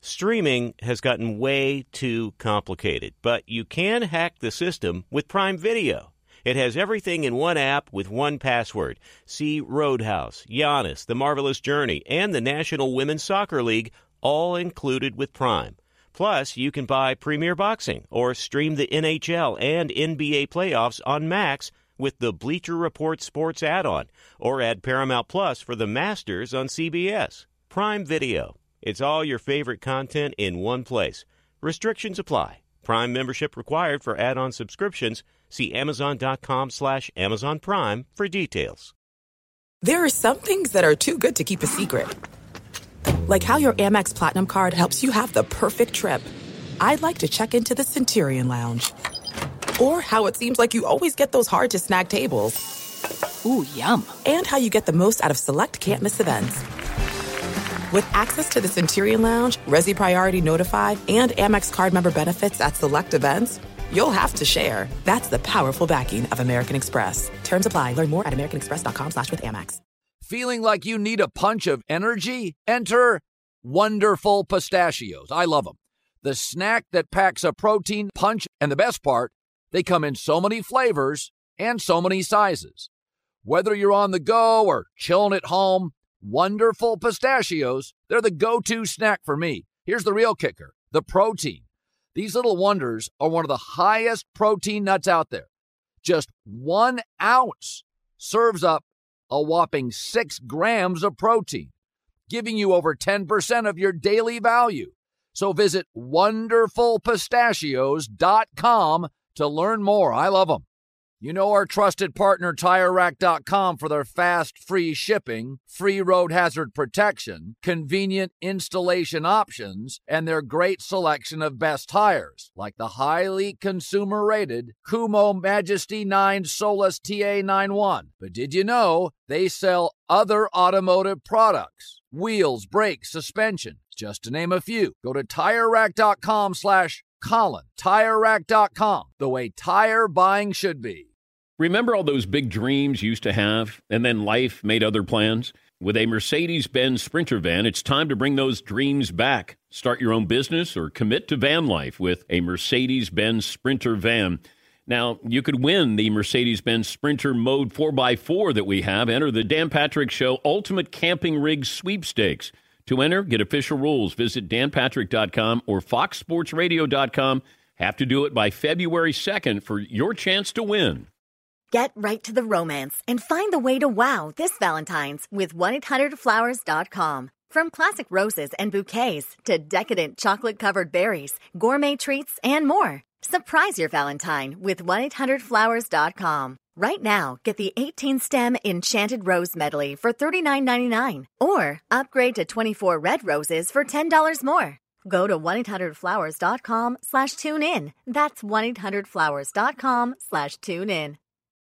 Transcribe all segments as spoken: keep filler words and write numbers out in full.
Streaming has gotten way too complicated, but you can hack the system with Prime Video. It has everything in one app with one password. See Roadhouse, Giannis, The Marvelous Journey, and the National Women's Soccer League, all included with Prime. Plus, you can buy Premier Boxing or stream the N H L and N B A playoffs on Max with the Bleacher Report Sports add-on, or add Paramount Plus for the Masters on C B S. Prime Video. It's all your favorite content in one place. Restrictions apply. Prime membership required for add-on subscriptions. See Amazon.com slash Amazon Prime for details. There are some things that are too good to keep a secret. Like how your Amex Platinum card helps you have the perfect trip. I'd like to check into the Centurion Lounge. Or how it seems like you always get those hard-to-snag tables. Ooh, yum. And how you get the most out of select can't-miss events. With access to the Centurion Lounge, Resi Priority Notified, and Amex card member benefits at select events, you'll have to share. That's the powerful backing of American Express. Terms apply. Learn more at americanexpress.com slash with Amex. Feeling like you need a punch of energy? Enter Wonderful Pistachios. I love them. The snack that packs a protein punch, and the best part, they come in so many flavors and so many sizes. Whether you're on the go or chilling at home, Wonderful Pistachios, they're the go-to snack for me. Here's the real kicker, the protein. These little wonders are one of the highest protein nuts out there. Just one ounce serves up a whopping six grams of protein, giving you over ten percent of your daily value. So visit wonderful pistachios dot com to learn more. I love them. You know our trusted partner, Tire Rack dot com, for their fast, free shipping, free road hazard protection, convenient installation options, and their great selection of best tires, like the highly consumer-rated Kumo Majesty nine Solus T A ninety-one. But did you know they sell other automotive products? Wheels, brakes, suspension, just to name a few. Go to Tire Rack dot com slash Colin. Tire Rack dot com, the way tire buying should be. Remember all those big dreams you used to have, and then life made other plans? With a Mercedes-Benz Sprinter van, it's time to bring those dreams back. Start your own business or commit to van life with a Mercedes-Benz Sprinter van. Now, you could win the Mercedes-Benz Sprinter Mode four by four that we have. Enter the Dan Patrick Show Ultimate Camping Rig Sweepstakes. To enter, get official rules. Visit dan patrick dot com or fox sports radio dot com. Have to do it by February second for your chance to win. Get right to the romance and find the way to wow this Valentine's with one eight hundred flowers dot com. From classic roses and bouquets to decadent chocolate-covered berries, gourmet treats, and more. Surprise your Valentine with one eight hundred flowers dot com. Right now, get the eighteen-stem Enchanted Rose Medley for thirty-nine ninety-nine or upgrade to twenty-four red roses for ten dollars more. Go to one eight hundred flowers dot com slash tune in. That's one eight hundred flowers dot com slash tune in.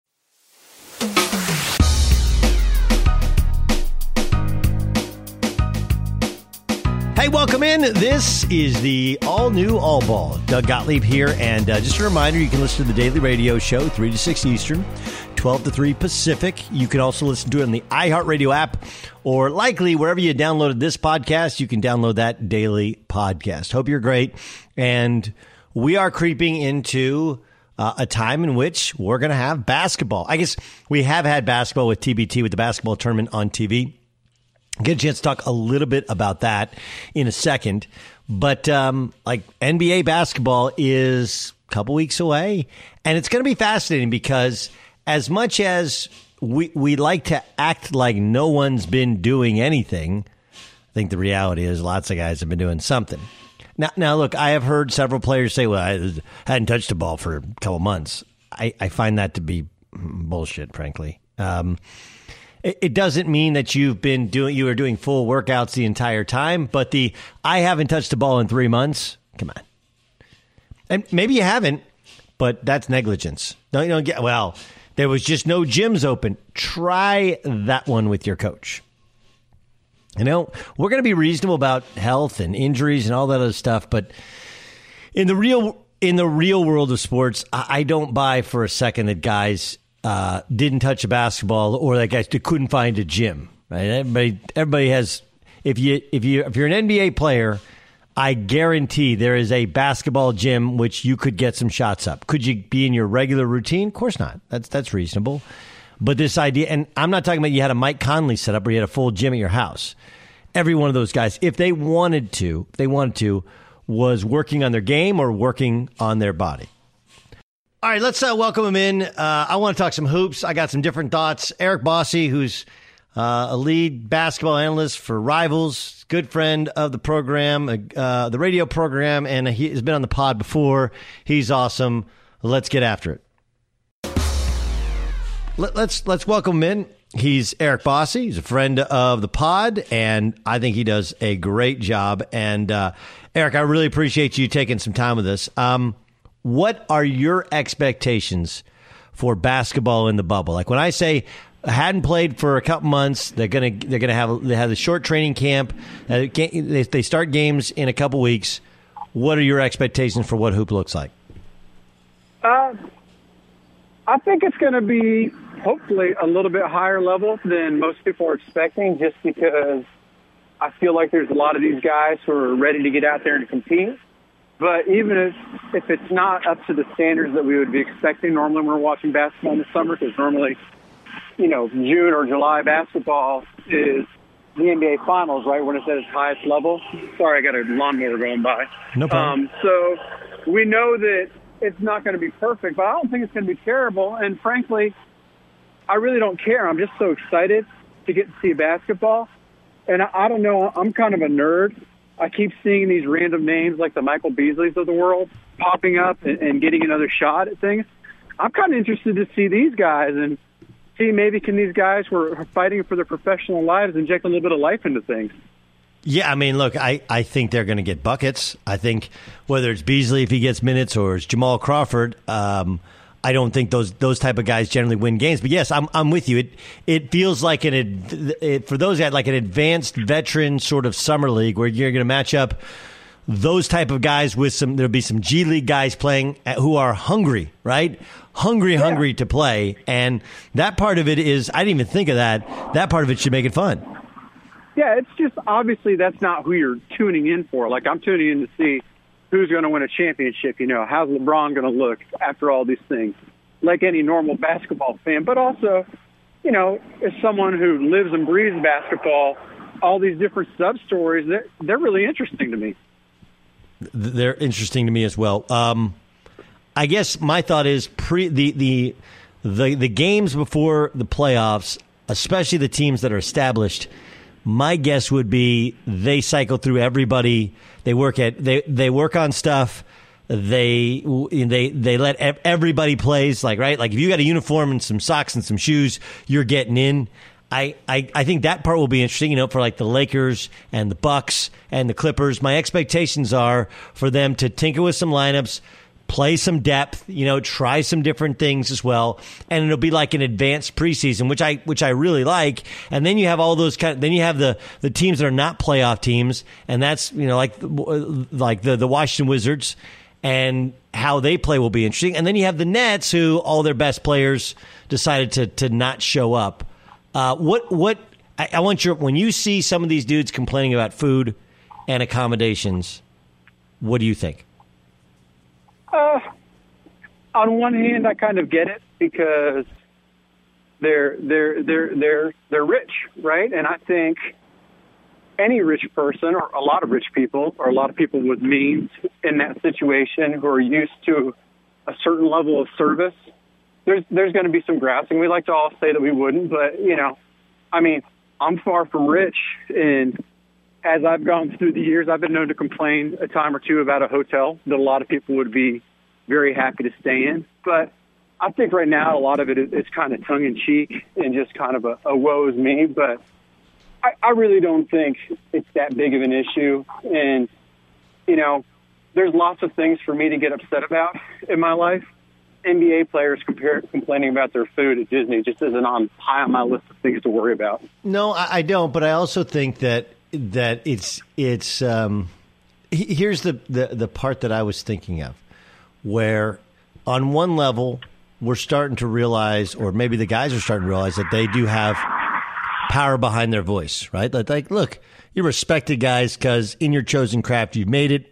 Hey, welcome in. This is the all-new All Ball. Doug Gottlieb here, and uh, just a reminder, you can listen to the Daily Radio Show, three to six Eastern, twelve to three Pacific. You can also listen to it on the iHeartRadio app, or likely wherever you downloaded this podcast, you can download that daily podcast. Hope you're great, and we are creeping into uh, a time in which we're going to have basketball. I guess we have had basketball with T B T, with the basketball tournament on T V. Get a chance to talk a little bit about that in a second. But um, like N B A basketball is a couple weeks away. And it's going to be fascinating because as much as we, we like to act like no one's been doing anything, I think the reality is lots of guys have been doing something. Now, now look, I have heard several players say, well, I hadn't touched the ball for a couple months. I, I find that to be bullshit, frankly. Um It doesn't mean that you've been doing, you are doing full workouts the entire time, but the, I haven't touched the ball in three months. Come on. And maybe you haven't, but that's negligence. Don't, you don't get, well, there was just no gyms open. Try that one with your coach. You know, we're going to be reasonable about health and injuries and all that other stuff, but in the real, in the real world of sports, I, I don't buy for a second that guys Uh, didn't touch a basketball, or that guy couldn't find a gym. Right? Everybody, everybody has. If you, if you, if you're an N B A player, I guarantee there is a basketball gym which you could get some shots up. Could you be in your regular routine? Of course not. That's that's reasonable. But this idea, and I'm not talking about you had a Mike Conley set up where you had a full gym at your house. Every one of those guys, if they wanted to, if they wanted to, was working on their game or working on their body. All right, let's uh, welcome him in. Uh, I want to talk some hoops. I got some different thoughts. Eric Bosse, who's uh, a lead basketball analyst for Rivals, good friend of the program, uh, the radio program, and he has been on the pod before. He's awesome. Let's get after it. Let, let's let's welcome him in. He's Eric Bosse. He's a friend of the pod, and I think he does a great job. And uh, Eric, I really appreciate you taking some time with us. Um, What are your expectations for basketball in the bubble? Like when I say hadn't played for a couple months, they're gonna they're gonna have they have a short training camp. Uh, they, they start games in a couple weeks. What are your expectations for what hoop looks like? Uh, I think it's going to be hopefully a little bit higher level than most people are expecting, just because I feel like there's a lot of these guys who are ready to get out there and compete. But even if, if it's not up to the standards that we would be expecting normally when we're watching basketball in the summer, because normally, you know, June or July basketball is the N B A Finals, right, when it's at its highest level. Sorry, I got a lawnmower going by. No problem. Um, so we know that it's not going to be perfect, but I don't think it's going to be terrible. And frankly, I really don't care. I'm just so excited to get to see basketball. And I, I don't know, I'm kind of a nerd. I keep seeing these random names like the Michael Beasleys of the world popping up and, and getting another shot at things. I'm kind of interested to see these guys and see maybe can these guys who are fighting for their professional lives inject a little bit of life into things. Yeah, I mean, look, I, I think they're going to get buckets. I think whether it's Beasley if he gets minutes or it's Jamal Crawford, um, I don't think those those type of guys generally win games. But yes, I'm I'm with you. It it feels like an it, for those guys like an advanced veteran sort of summer league where you're going to match up those type of guys with some. There'll be some G League guys playing who are hungry, right? Hungry, yeah. hungry to play, and that part of it is I didn't even think of that. That part of it should make it fun. Yeah, it's just obviously that's not who you're tuning in for. Like I'm tuning in to see who's going to win a championship, you know, how's LeBron going to look after all these things, like any normal basketball fan. But also, you know, as someone who lives and breathes basketball, all these different sub-stories, they're, they're really interesting to me. They're interesting to me as well. Um, I guess my thought is pre the, the, the, the games before the playoffs, especially the teams that are established, my guess would be they cycle through everybody. They work at they they work on stuff. They they they let everybody plays like right. Like if you got a uniform and some socks and some shoes, you're getting in. I, I, I think that part will be interesting. You know, for like the Lakers and the Bucks and the Clippers. My expectations are for them to tinker with some lineups, play some depth, you know, try some different things as well, and it'll be like an advanced preseason, which I which I really like. And then you have all those kind. Of, then you have the, the teams that are not playoff teams, and that's you know like like the the Washington Wizards and how they play will be interesting. And then you have the Nets, who all their best players decided to to not show up. Uh, what what I, I want your when you see some of these dudes complaining about food and accommodations, what do you think? Uh, on one hand, I kind of get it because they're they're they're they're they're rich, right? And I think any rich person, or a lot of rich people, or a lot of people with means in that situation who are used to a certain level of service, there's there's going to be some grousing. We like to all say that we wouldn't, but you know, I mean, I'm far from rich, and as I've gone through the years, I've been known to complain a time or two about a hotel that a lot of people would be very happy to stay in. But I think right now a lot of it is, is kind of tongue-in-cheek and just kind of a, a woe is me. But I, I really don't think it's that big of an issue. And, you know, there's lots of things for me to get upset about in my life. N B A players compare, complaining about their food at Disney just isn't on high on my list of things to worry about. No, I, I don't. But I also think that that it's it's um, here's the, the the part that I was thinking of, where on one level we're starting to realize, or maybe the guys are starting to realize that they do have power behind their voice, right? Like, like look, you're respected guys because in your chosen craft, you've made it.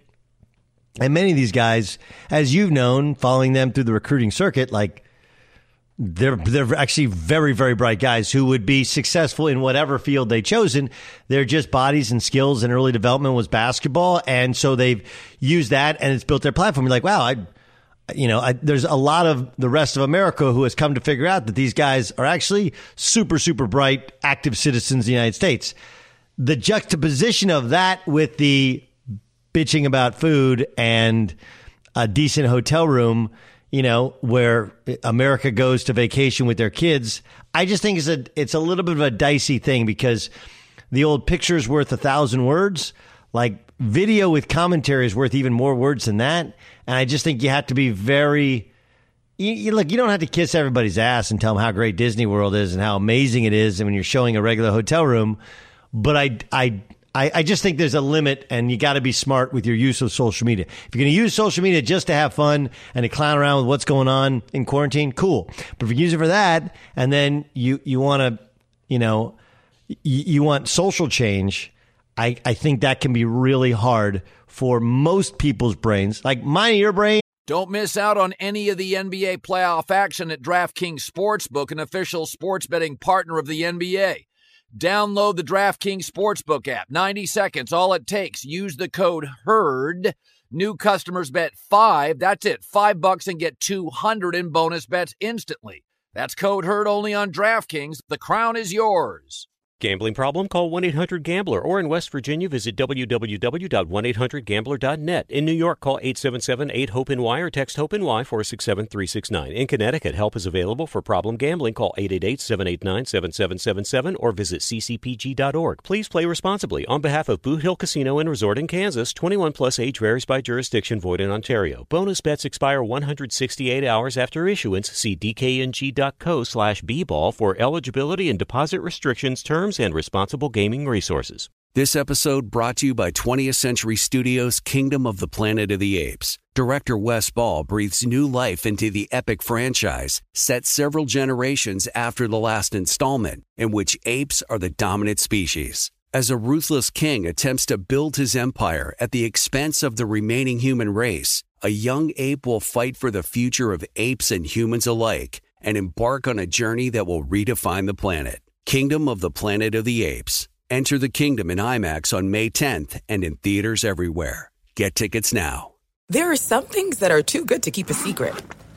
And many of these guys, as you've known, following them through the recruiting circuit, like they're they're actually very, very bright guys who would be successful in whatever field they've chosen. They're just bodies and skills, and early development was basketball. And so they've used that and it's built their platform. You're like, wow, I, you know, I, there's a lot of the rest of America who has come to figure out that these guys are actually super, super bright, active citizens of the United States. The juxtaposition of that with the bitching about food and a decent hotel room, you know, where America goes to vacation with their kids, I just think it's a it's a little bit of a dicey thing because the old picture's worth a thousand words. Like video with commentary is worth even more words than that. And I just think you have to be very, you, you look, you don't have to kiss everybody's ass and tell them how great Disney World is and how amazing it is. And when you're showing a regular hotel room, but I, I, I, I just think there's a limit, and you got to be smart with your use of social media. If you're going to use social media just to have fun and to clown around with what's going on in quarantine, cool. But if you use it for that, and then you, you want to, you know, you, you want social change, I, I think that can be really hard for most people's brains, like mine and your brain. Don't miss out on any of the N B A playoff action at DraftKings Sportsbook, an official sports betting partner of the N B A. Download the DraftKings Sportsbook app. ninety seconds, all it takes. Use the code HERD. New customers bet five. That's it. Five bucks and get two hundred in bonus bets instantly. That's code HERD only on DraftKings. The crown is yours. Gambling problem? Call one eight hundred gambler, or in West Virginia, visit w w w dot one eight hundred gambler dot net. In New York, call eight seven seven eight hope N Y or text HOPE-NY four six seven three six nine. In Connecticut, help is available for problem gambling. Call eight eight eight seven eight nine seven seven seven seven or visit c c p g dot org. Please play responsibly. On behalf of Boot Hill Casino and Resort in Kansas, twenty-one plus age varies by jurisdiction, void in Ontario. Bonus bets expire one hundred sixty-eight hours after issuance. See d k n g dot co slash b ball for eligibility and deposit restrictions, terms, and responsible gaming resources. This episode brought to you by twentieth Century Studios' Kingdom of the Planet of the Apes. Director Wes Ball breathes new life into the epic franchise, set several generations after the last installment, in which apes are the dominant species. As a ruthless king attempts to build his empire at the expense of the remaining human race, a young ape will fight for the future of apes and humans alike and embark on a journey that will redefine the planet. Kingdom of the Planet of the Apes. Enter the kingdom in IMAX on May tenth and in theaters everywhere. Get tickets now. There are some things that are too good to keep a secret.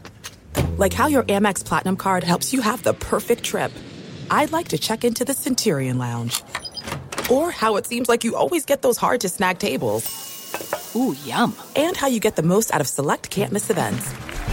Like how your Amex Platinum card helps you have the perfect trip. I'd like to check into the Centurion Lounge. Or how it seems like you always get those hard-to-snag tables. Ooh, yum. And how you get the most out of select can't-miss events.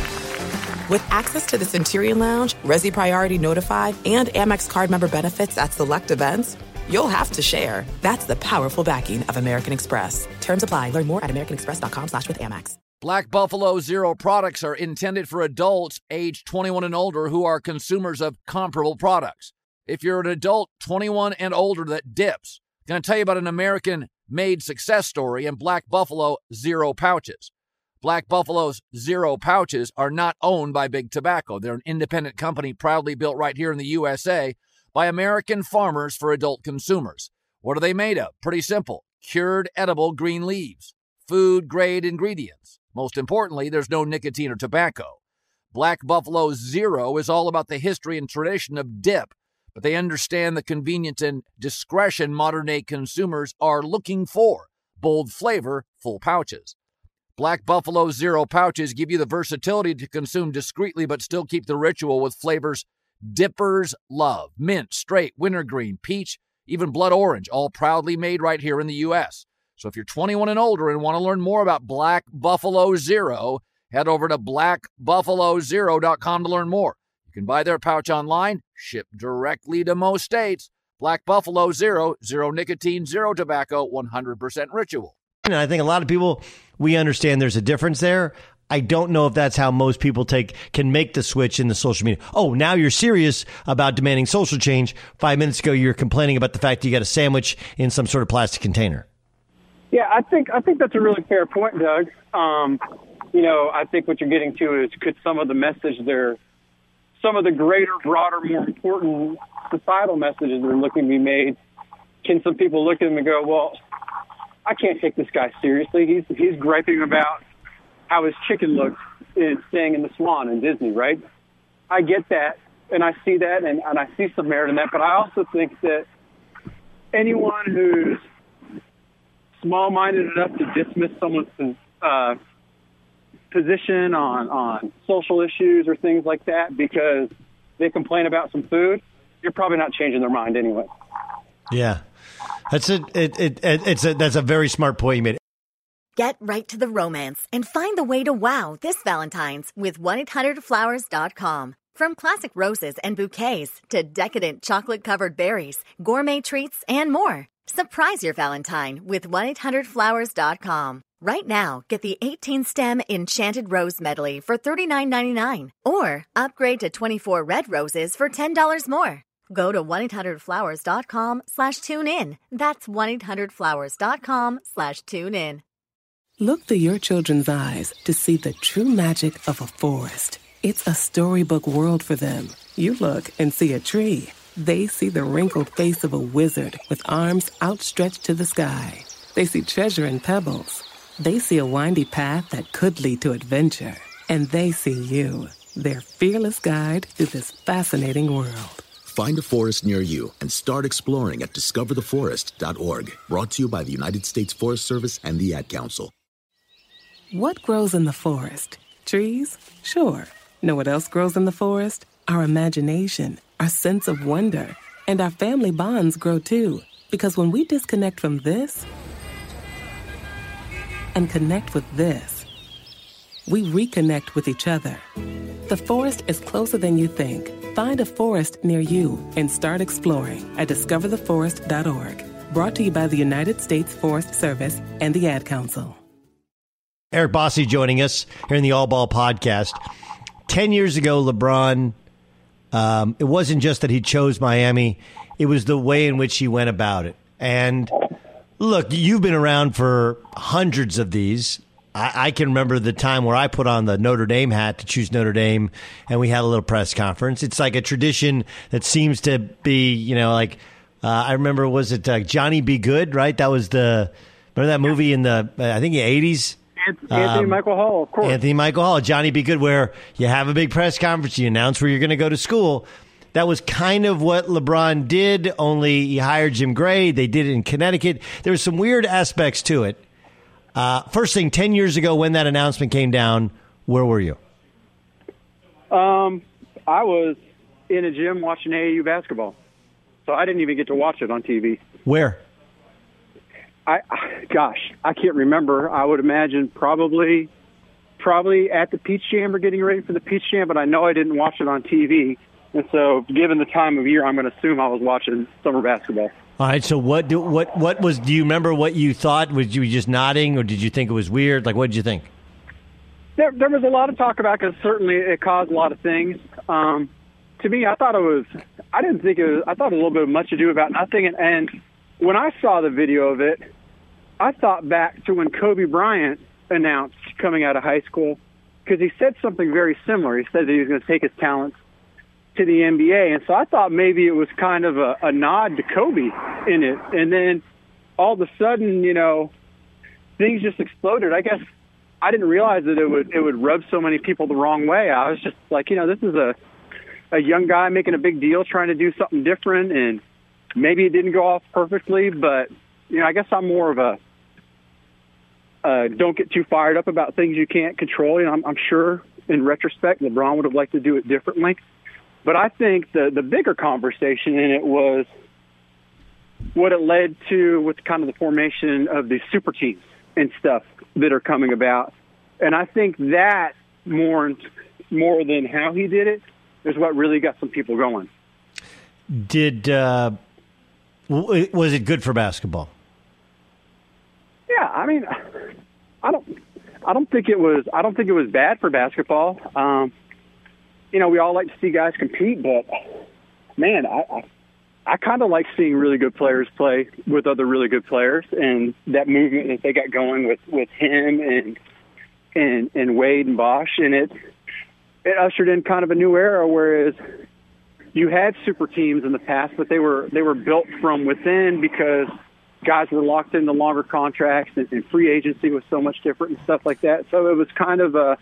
With access to the Centurion Lounge, Resi Priority Notified, and Amex card member benefits at select events, you'll have to share. That's the powerful backing of American Express. Terms apply. Learn more at americanexpress.com slash with Amex. Black Buffalo Zero products are intended for adults age twenty-one and older who are consumers of comparable products. If you're an adult twenty-one and older that dips, I'm going to tell you about an American-made success story in Black Buffalo Zero pouches. Black Buffalo's Zero pouches are not owned by Big Tobacco. They're an independent company proudly built right here in the U S A by American farmers for adult consumers. What are they made of? Pretty simple. Cured edible green leaves. Food-grade ingredients. Most importantly, there's no nicotine or tobacco. Black Buffalo Zero is all about the history and tradition of dip, but they understand the convenience and discretion modern-day consumers are looking for. Bold flavor, full pouches. Black Buffalo Zero pouches give you the versatility to consume discreetly but still keep the ritual with flavors dippers love. Mint, straight, wintergreen, peach, even blood orange, all proudly made right here in the U S. So if you're twenty-one and older and want to learn more about Black Buffalo Zero, head over to black buffalo zero dot com to learn more. You can buy their pouch online, shipped directly to most states. Black Buffalo Zero, zero nicotine, zero tobacco, one hundred percent ritual. And I think a lot of people, we understand there's a difference there. I don't know if that's how most people take can make the switch in the social media. Oh, now you're serious about demanding social change. Five minutes ago, you're complaining about the fact that you got a sandwich in some sort of plastic container. Yeah, I think I think that's a really fair point, Doug. Um, you know, I think what you're getting to is could some of the message they're some of the greater, broader, more important societal messages that are looking to be made, can some people look at him and go, well, I can't take this guy seriously. He's he's griping about how his chicken looks in staying in the Swan in Disney, right? I get that, and I see that, and, and I see some merit in that, but I also think that anyone who's small-minded enough to dismiss someone's uh, position on, on social issues or things like that because they complain about some food, you're probably not changing their mind anyway. Yeah, that's a, it, it, it, it's a, that's a very smart point you made. Get right to the romance and find the way to wow this Valentine's with one eight hundred flowers dot com. From classic roses and bouquets to decadent chocolate-covered berries, gourmet treats, and more. Surprise your Valentine with one eight hundred flowers dot com. Right now, get the eighteen stem Enchanted Rose Medley for thirty-nine ninety-nine or upgrade to twenty-four red roses for ten dollars more. Go to one eight hundred flowers dot com slash tune in. That's one eight hundred flowers dot com slash tune in. Look through your children's eyes to see the true magic of a forest. It's a storybook world for them. You look and see a tree. They see the wrinkled face of a wizard with arms outstretched to the sky. They see treasure in pebbles. They see a windy path that could lead to adventure. And they see you, their fearless guide through this fascinating world. Find a forest near you and start exploring at discover the forest dot org. Brought to you by the United States Forest Service and the Ad Council. What grows in the forest? Trees? Sure. Know what else grows in the forest? Our imagination, our sense of wonder, and our family bonds grow too. Because when we disconnect from this and connect with this, we reconnect with each other. The forest is closer than you think. Find a forest near you and start exploring at discover the forest dot org. Brought to you by the United States Forest Service and the Ad Council. Eric Bosse joining us here in the All Ball podcast. Ten years ago, LeBron, um, it wasn't just that he chose Miami. It was the way in which he went about it. And look, you've been around for hundreds of these. I, I can remember the time where I put on the Notre Dame hat to choose Notre Dame, and we had a little press conference. It's like a tradition that seems to be, you know, like uh, I remember, was it uh, Johnny Be Good, right? That was the, remember that movie in the, uh, I think the eighties? Anthony Um, Michael Hall, of course. Anthony Michael Hall, Johnny Be Good, where you have a big press conference, you announce where you're going to go to school. That was kind of what LeBron did, only he hired Jim Gray. They did it in Connecticut. There were some weird aspects to it. Uh, first thing, ten years ago when that announcement came down, where were you? Um, I was in a gym watching A A U basketball, so I didn't even get to watch it on T V. Where? I, gosh, I can't remember. I would imagine probably, probably at the Peach Jam or getting ready for the Peach Jam, but I know I didn't watch it on T V. And so, given the time of year, I'm going to assume I was watching summer basketball. All right. So, what do what what was? Do you remember what you thought? Was you just nodding, or did you think it was weird? Like, what did you think? There, there was a lot of talk about, because certainly it caused a lot of things. Um, to me, I thought it was. I didn't think it was. I thought it was a little bit of much ado about nothing. And, and when I saw the video of it, I thought back to when Kobe Bryant announced coming out of high school, because he said something very similar. He said that he was going to take his talents to the N B A. And so I thought maybe it was kind of a, a nod to Kobe in it. And then all of a sudden, you know, things just exploded. I guess I didn't realize that it would it would rub so many people the wrong way. I was just like, you know, this is a, a young guy making a big deal, trying to do something different. And maybe it didn't go off perfectly, but, you know, I guess I'm more of a, Uh, don't get too fired up about things you can't control. You know, I'm, I'm sure in retrospect, LeBron would have liked to do it differently. But I think the, the bigger conversation in it was what it led to with kind of the formation of the super teams and stuff that are coming about. And I think that more, more than how he did it is what really got some people going. Did uh, w- was it good for basketball? Yeah, I mean, I don't, I don't think it was. I don't think it was bad for basketball. Um, you know, we all like to see guys compete, but man, I, I, I kind of like seeing really good players play with other really good players, and that movement that they got going with, with him and and and Wade and Bosch, and it it ushered in kind of a new era, whereas you had super teams in the past, but they were they were built from within because guys were locked into longer contracts, and, and free agency was so much different and stuff like that. So it was kind of a,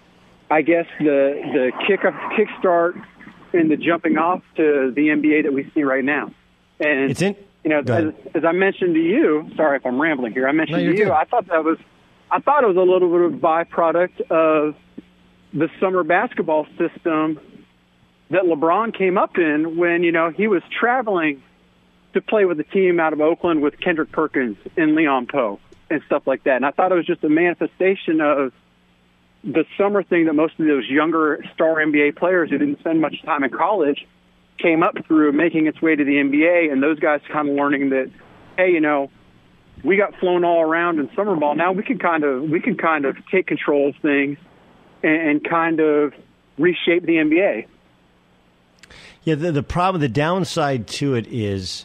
I guess, the the kick kickstart and the jumping off to the N B A that we see right now. And it's in, you know, as, as I mentioned to you, sorry if I'm rambling here. I mentioned no, to you, good. I thought that was, I thought it was a little bit of a byproduct of the summer basketball system that LeBron came up in when, you know, he was traveling to play with a team out of Oakland with Kendrick Perkins and Leon Poe and stuff like that. And I thought it was just a manifestation of the summer thing that most of those younger star N B A players who didn't spend much time in college came up through, making its way to the N B A, and those guys kind of learning that, hey, you know, we got flown all around in summer ball. Now we can kind of we can kind of take control of things and, and kind of reshape the N B A. Yeah, the, the problem, the downside to it is,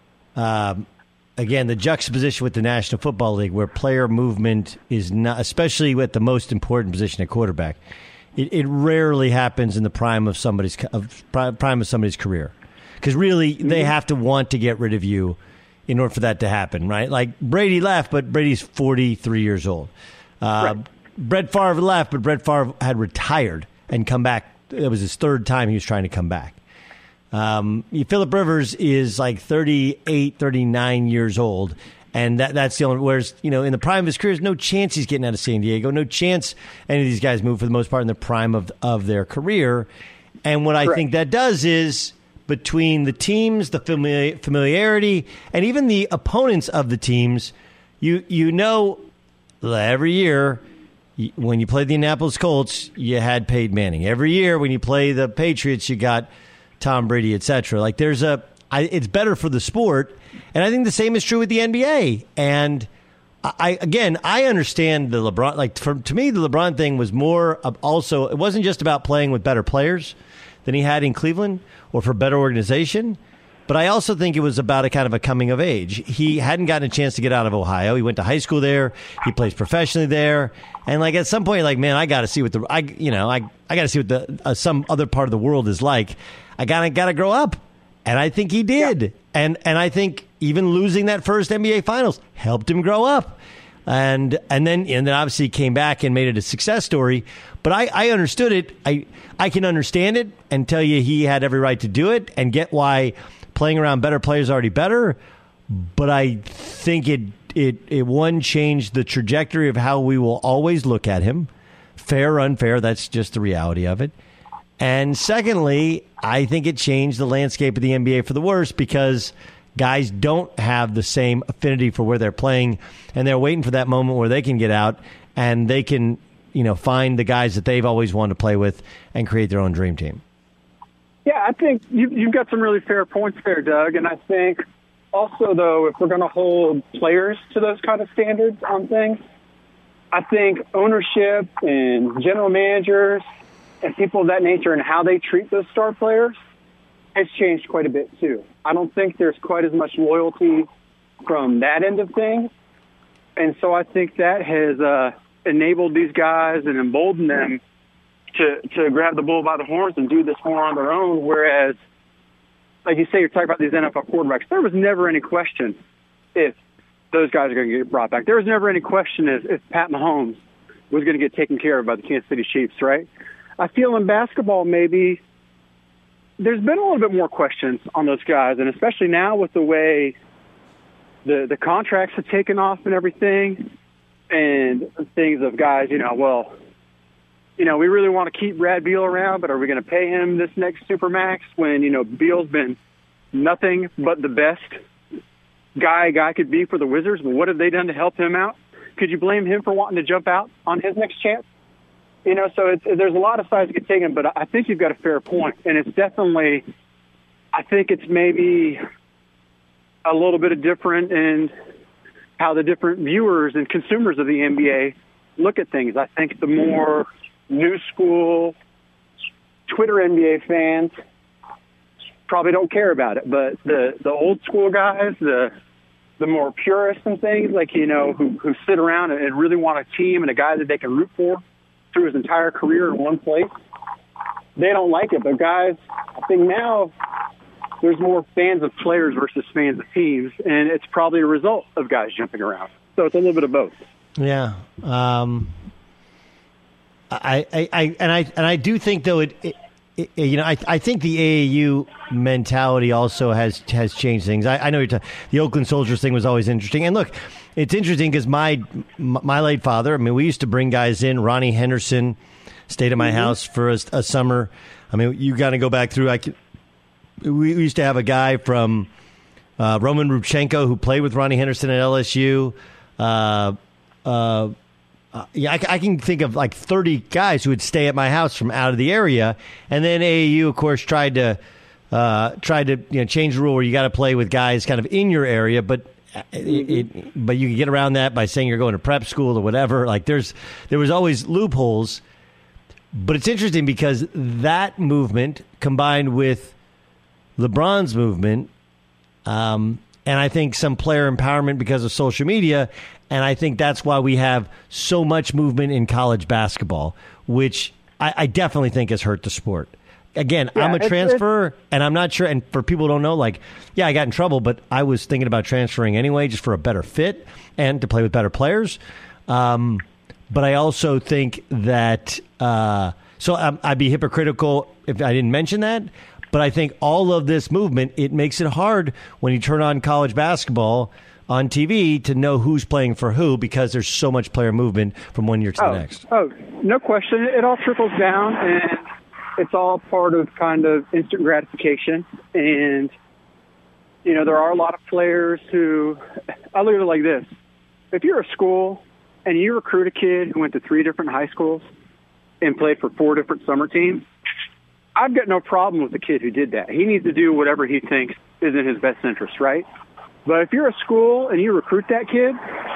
um, again, the juxtaposition with the National Football League, where player movement is not, especially with the most important position at quarterback. It, it rarely happens in the prime of somebody's of prime of somebody's career, because really they have to want to get rid of you in order for that to happen, right? Like Brady left, but Brady's forty-three years old. Uh, right. Brett Favre left, but Brett Favre had retired and come back. It was his third time he was trying to come back. Um, Phillip Rivers is like thirty-eight, thirty-nine years old. And that, that's the only, whereas, you know, in the prime of his career, there's no chance he's getting out of San Diego. No chance any of these guys move for the most part in the prime of, of their career. And what Correct. I think that does is, between the teams, the famili- familiarity, and even the opponents of the teams, you you know, every year when you play the Indianapolis Colts, you had Peyton Manning. Every year when you play the Patriots, you got Tom Brady, et cetera. Like there's a, I, it's better for the sport. And I think the same is true with the N B A. And I, again, I understand the LeBron, like for, to me, the LeBron thing was more of also, it wasn't just about playing with better players than he had in Cleveland or for better organization. But I also think it was about a kind of a coming of age. He hadn't gotten a chance to get out of Ohio. He went to high school there. He plays professionally there. And like at some point, like, man, I got to see what the, I, you know, I, I got to see what the, uh, some other part of the world is like. I got to, got to grow up. And I think he did. Yeah. And, and I think even losing that first N B A Finals helped him grow up. And, and then, and then obviously he came back and made it a success story. But I, I understood it. I, I can understand it and tell you he had every right to do it and get why playing around better players is already better. But I think it, it, it one, changed the trajectory of how we will always look at him. Fair or unfair, that's just the reality of it. And secondly, I think it changed the landscape of the N B A for the worse, because guys don't have the same affinity for where they're playing, and they're waiting for that moment where they can get out and they can, you know, find the guys that they've always wanted to play with and create their own dream team. Yeah, I think you, you've got some really fair points there, Doug. And I think also, though, if we're going to hold players to those kind of standards on things, I think ownership and general managers and people of that nature and how they treat those star players has changed quite a bit, too. I don't think there's quite as much loyalty from that end of things. And so I think that has uh, enabled these guys and emboldened them to, to grab the bull by the horns and do this more on their own, whereas, like you say, you're talking about these N F L quarterbacks. There was never any question if those guys are going to get brought back. There was never any question if, if Pat Mahomes was going to get taken care of by the Kansas City Chiefs, right? I feel in basketball maybe there's been a little bit more questions on those guys, and especially now with the way the the contracts have taken off and everything, and things of guys, you know, well, you know, we really want to keep Brad Beal around, but are we going to pay him this next Supermax when, you know, Beal's been nothing but the best guy a guy could be for the Wizards? But what have they done to help him out? Could you blame him for wanting to jump out on his next chance? You know, so it's, there's a lot of sides to get taken, but I think you've got a fair point. And it's definitely, I think it's maybe a little bit of different in how the different viewers and consumers of the N B A look at things. I think the more new school Twitter N B A fans probably don't care about it, but the, the old school guys, the the more purists and things, like, you know, who, who sit around and really want a team and a guy that they can root for through his entire career in one place, they don't like it. But guys, I think now there's more fans of players versus fans of teams, and it's probably a result of guys jumping around. So it's a little bit of both. Yeah. Um, I, I, I, and I, and I do think though it, it, it you know, I, I think the A A U mentality also has has changed things. I, I know you're talking, the Oakland Soldiers thing was always interesting, and look, it's interesting because my my late father. I mean, we used to bring guys in. Ronnie Henderson stayed at my mm-hmm. house for a, a summer. I mean, you got to go back through. I could, we used to have a guy from uh, Roman Rubchenko who played with Ronnie Henderson at L S U. Uh, uh, uh, yeah, I, I can think of like thirty guys who would stay at my house from out of the area, and then A A U, of course, tried to uh, tried to you know change the rule where you got to play with guys kind of in your area, but it, it, but you can get around that by saying you're going to prep school or whatever. Like there's there was always loopholes, but it's interesting because that movement combined with LeBron's movement. Um, And I think some player empowerment because of social media. And I think that's why we have so much movement in college basketball, which I, I definitely think has hurt the sport. Again, yeah, I'm a transfer, and I'm not sure. And for people who don't know, like, yeah, I got in trouble, but I was thinking about transferring anyway just for a better fit and to play with better players. Um, but I also think that uh, – so um, I'd be hypocritical if I didn't mention that. But I think all of this movement, it makes it hard when you turn on college basketball on T V to know who's playing for who because there's so much player movement from one year to oh, the next. Oh, no question. It all trickles down, and it's all part of kind of instant gratification. And, you know, there are a lot of players who – I look at it like this. If you're a school and you recruit a kid who went to three different high schools and played for four different summer teams, I've got no problem with the kid who did that. He needs to do whatever he thinks is in his best interest, right? But if you're a school and you recruit that kid,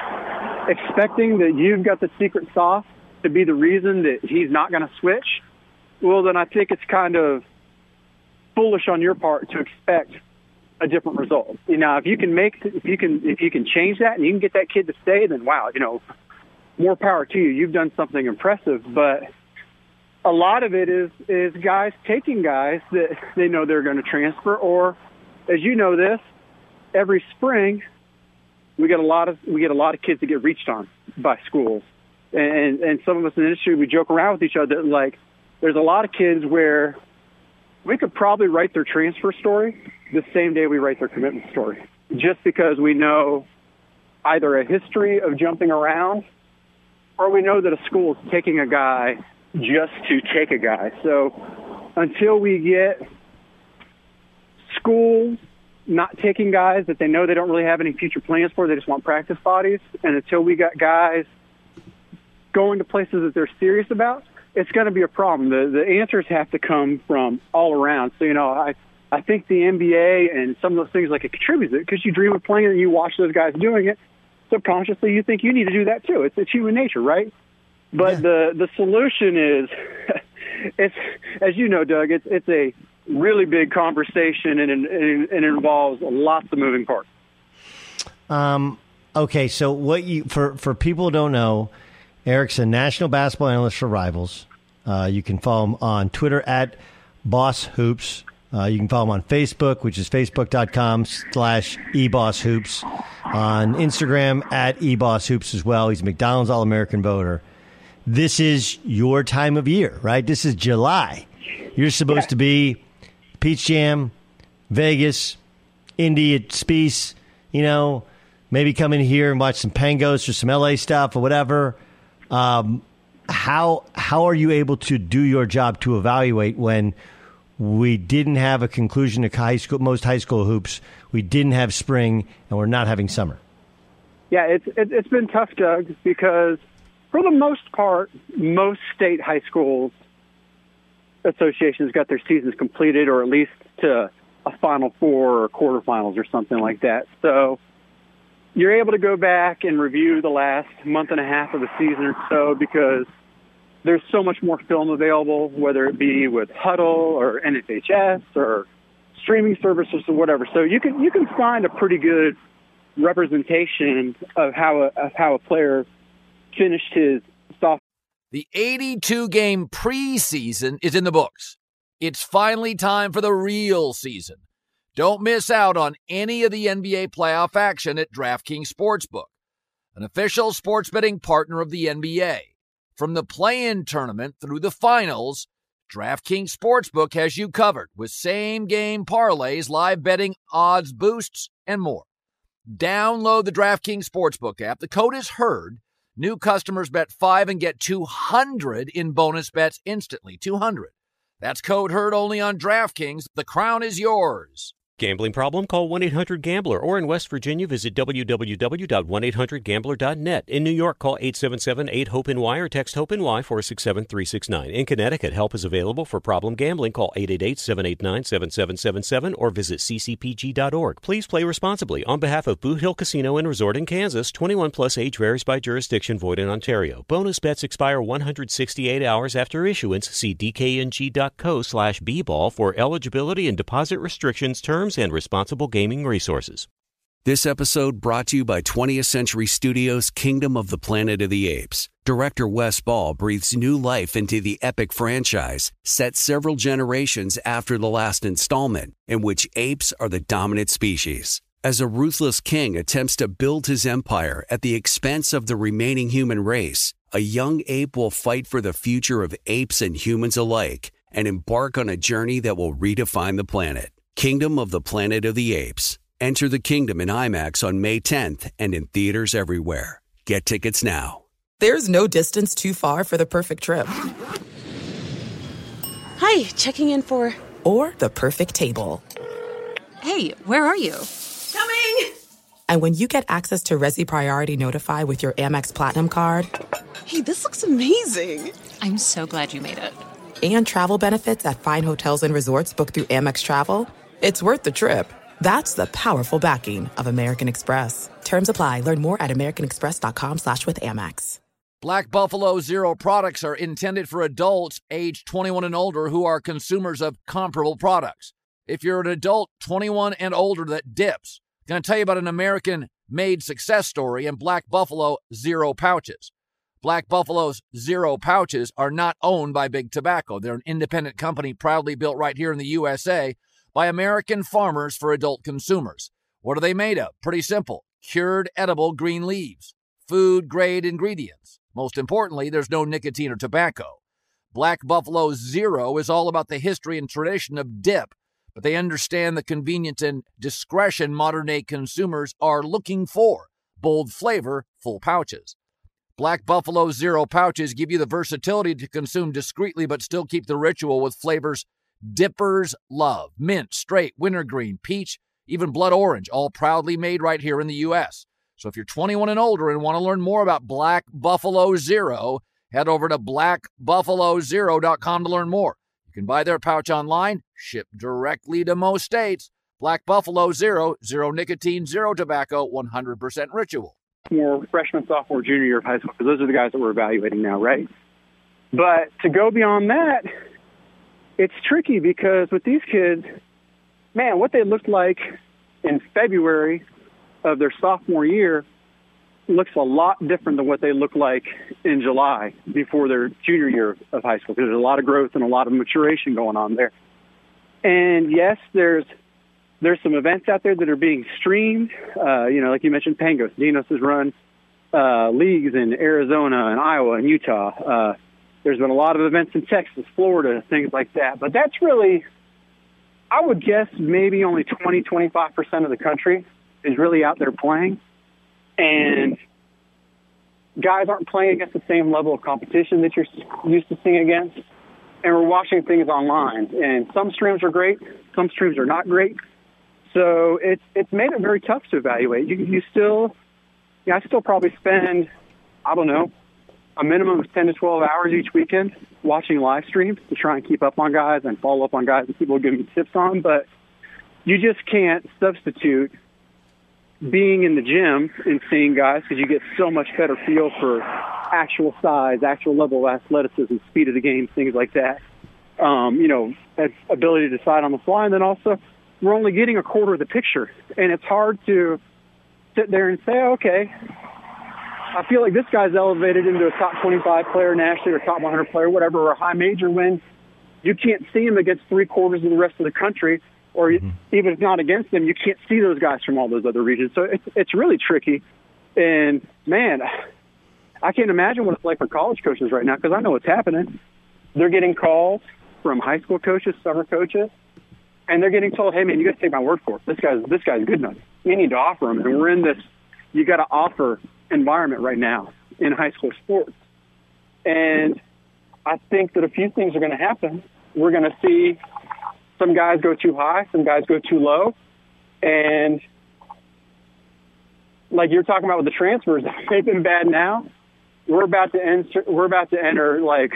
expecting that you've got the secret sauce to be the reason that he's not going to switch, well, then I think it's kind of foolish on your part to expect a different result. You know, if you can make, if you can, if you can change that and you can get that kid to stay, then wow, you know, more power to you. You've done something impressive, but a lot of it is, is guys taking guys that they know they're going to transfer, or as you know this, every spring we get a lot of we get a lot of kids that get reached on by schools, and and some of us in the industry, we joke around with each other like there's a lot of kids where we could probably write their transfer story the same day we write their commitment story, just because we know either a history of jumping around, or we know that a school is taking a guy just to take a guy. So until we get schools not taking guys that they know they don't really have any future plans for, they just want practice bodies, and until we got guys going to places that they're serious about, it's going to be a problem. The the answers have to come from all around. So, you know, I, I think the N B A and some of those things, like, it contributes it because you dream of playing and you watch those guys doing it. Subconsciously, you think you need to do that too. It's, it's human nature, right? But yeah. the, the solution is, it's as you know, Doug, it's it's a really big conversation, and, and, and it involves lots of moving parts. Um. Okay, so what you for for people who don't know, Eric's a national basketball analyst for Rivals. Uh, you can follow him on Twitter at Boss Hoops. Uh, you can follow him on Facebook, which is facebook.com slash eBossHoops. On Instagram at eBossHoops as well. He's a McDonald's All-American voter. This is your time of year, right? This is July. You're supposed yeah. to be Peach Jam, Vegas, Indy at Spiece, you know, maybe come in here and watch some Pangos or some L A stuff or whatever. Um, how how are you able to do your job to evaluate when we didn't have a conclusion to high school, most high school hoops, we didn't have spring, and we're not having summer? Yeah, it's it, it's been tough, Doug, because for the most part, most state high schools associations got their seasons completed, or at least to a Final Four or quarterfinals or something like that. So you're able to go back and review the last month and a half of the season or so because there's so much more film available, whether it be with Huddle or N F H S or streaming services or whatever. So you can you can find a pretty good representation of how a, of how a player finished his sophomore. The eighty-two game preseason is in the books. It's finally time for the real season. Don't miss out on any of the N B A playoff action at DraftKings Sportsbook, an official sports betting partner of the N B A. From the play-in tournament through the finals, DraftKings Sportsbook has you covered with same-game parlays, live betting, odds boosts, and more. Download the DraftKings Sportsbook app. The code is HEARD. New customers bet five and get two hundred in bonus bets instantly. two hundred. That's code HEARD only on DraftKings. The crown is yours. Gambling problem? Call one eight hundred gambler, or in West Virginia, visit w w w dot one eight hundred gambler dot net. In New York, call eight seven seven eight hope N Y or text HOPE-NY four six seven three six nine. In Connecticut, help is available for problem gambling. Call eight eight eight seven eight nine seven seven seven seven or visit c c p g dot org. Please play responsibly. On behalf of Boot Hill Casino and Resort in Kansas, twenty-one plus age varies by jurisdiction, void in Ontario. Bonus bets expire one hundred sixty-eight hours after issuance. See d k n g dot co slash b ball for eligibility and deposit restrictions, terms, and responsible gaming resources. This episode brought to you by twentieth Century Studios' Kingdom of the Planet of the Apes. Director Wes Ball breathes new life into the epic franchise, set several generations after the last installment, in which apes are the dominant species. As a ruthless king attempts to build his empire at the expense of the remaining human race, a young ape will fight for the future of apes and humans alike and embark on a journey that will redefine the planet. Kingdom of the Planet of the Apes. Enter the kingdom in IMAX on May tenth and in theaters everywhere. Get tickets now. There's no distance too far for the perfect trip. Hi, checking in for... Or the perfect table. Hey, where are you? Coming! And when you get access to Resi Priority Notify with your Amex Platinum card... Hey, this looks amazing! I'm so glad you made it. And travel benefits at fine hotels and resorts booked through Amex Travel, it's worth the trip. That's the powerful backing of American Express. Terms apply. Learn more at americanexpress.com slash with Amex. Black Buffalo Zero products are intended for adults age twenty-one and older who are consumers of comparable products. If you're an adult twenty-one and older that dips, I'm going to tell you about an American-made success story in Black Buffalo Zero pouches. Black Buffalo's Zero pouches are not owned by Big Tobacco. They're an independent company proudly built right here in the U S A by American farmers for adult consumers. What are they made of? Pretty simple. Cured edible green leaves. Food-grade ingredients. Most importantly, there's no nicotine or tobacco. Black Buffalo Zero is all about the history and tradition of dip, but they understand the convenience and discretion modern-day consumers are looking for. Bold flavor, full pouches. Black Buffalo Zero pouches give you the versatility to consume discreetly but still keep the ritual with flavors dippers love. Mint, straight, wintergreen, peach, even blood orange, all proudly made right here in the U S. So if you're twenty-one and older and want to learn more about Black Buffalo Zero, head over to black buffalo zero dot com to learn more. You can buy their pouch online, shipped directly to most states. Black Buffalo Zero, zero nicotine, zero tobacco, one hundred percent ritual. More freshman, sophomore, junior year of high school, because those are the guys that we're evaluating now, right? But to go beyond that, it's tricky because with these kids, man, what they looked like in February of their sophomore year looks a lot different than what they look like in July before their junior year of high school, because there's a lot of growth and a lot of maturation going on there. And yes, there's there's some events out there that are being streamed. Uh, you know, like you mentioned, Pangos. Dinos has run uh, leagues in Arizona and Iowa and Utah. Uh, there's been a lot of events in Texas, Florida, things like that. But that's really, I would guess, maybe only twenty, twenty-five percent of the country is really out there playing. And guys aren't playing against the same level of competition that you're used to seeing against. And we're watching things online. And some streams are great. Some streams are not great. So it's it's made it very tough to evaluate. You, you still, yeah, I still probably spend, I don't know, a minimum of ten to twelve hours each weekend watching live streams to try and keep up on guys and follow up on guys that people give me tips on. But you just can't substitute being in the gym and seeing guys, because you get so much better feel for actual size, actual level of athleticism, speed of the game, things like that. Um, you know, ability to decide on the fly, and then also we're only getting a quarter of the picture, and it's hard to sit there and say, okay, I feel like this guy's elevated into a top twenty-five player nationally or top one hundred player, whatever, or a high major win. you can't see them against three quarters of the rest of the country, or mm-hmm. even if not against them, you can't see those guys from all those other regions. So it's, it's really tricky. And, man, I can't imagine what it's like for college coaches right now, because I know what's happening. They're getting calls from high school coaches, summer coaches, and they're getting told, hey, man, you got to take my word for it. This guy's, this guy's good enough. You need to offer him. And we're in this you got to offer environment right now in high school sports. And I think that a few things are going to happen. We're going to see some guys go too high, some guys go too low. And like you're talking about with the transfers, they've been bad now. We're about to enter, we're about to enter like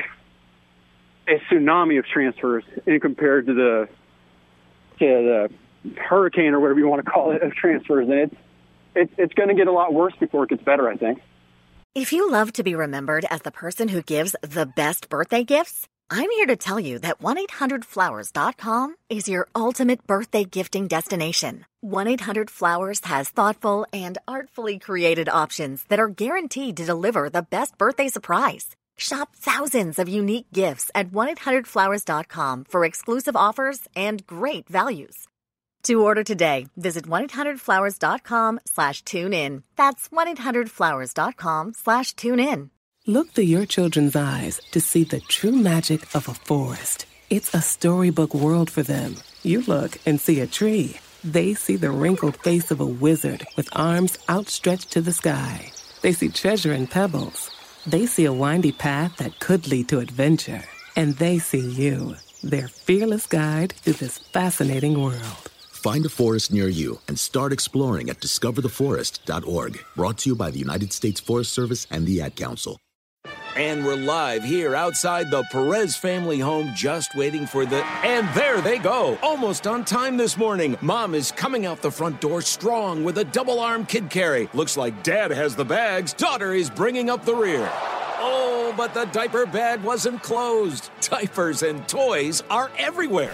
a tsunami of transfers in compared to the to the hurricane or whatever you want to call it of transfers. And it's it's, it's going to get a lot worse before it gets better, I think. If you love to be remembered as the person who gives the best birthday gifts, I'm here to tell you that one eight hundred flowers dot com is your ultimate birthday gifting destination. one eight hundred flowers has thoughtful and artfully created options that are guaranteed to deliver the best birthday surprise. Shop thousands of unique gifts at one eight hundred flowers dot com for exclusive offers and great values. To order today, visit one eight hundred flowers dot com slash tune in. That's one eight hundred flowers dot com slash tune in. Look through your children's eyes to see the true magic of a forest. It's a storybook world for them. You look and see a tree. They see the wrinkled face of a wizard with arms outstretched to the sky. They see treasure in pebbles. They see a windy path that could lead to adventure. And they see you, their fearless guide through this fascinating world. Find a forest near you and start exploring at discover the forest dot org. Brought to you by the United States Forest Service and the Ad Council. And we're live here outside the Perez family home, just waiting for the... And there they go, almost on time this morning. Mom is coming out the front door strong with a double-arm kid carry. Looks like Dad has the bags. Daughter is bringing up the rear. Oh, but the diaper bag wasn't closed. Diapers and toys are everywhere.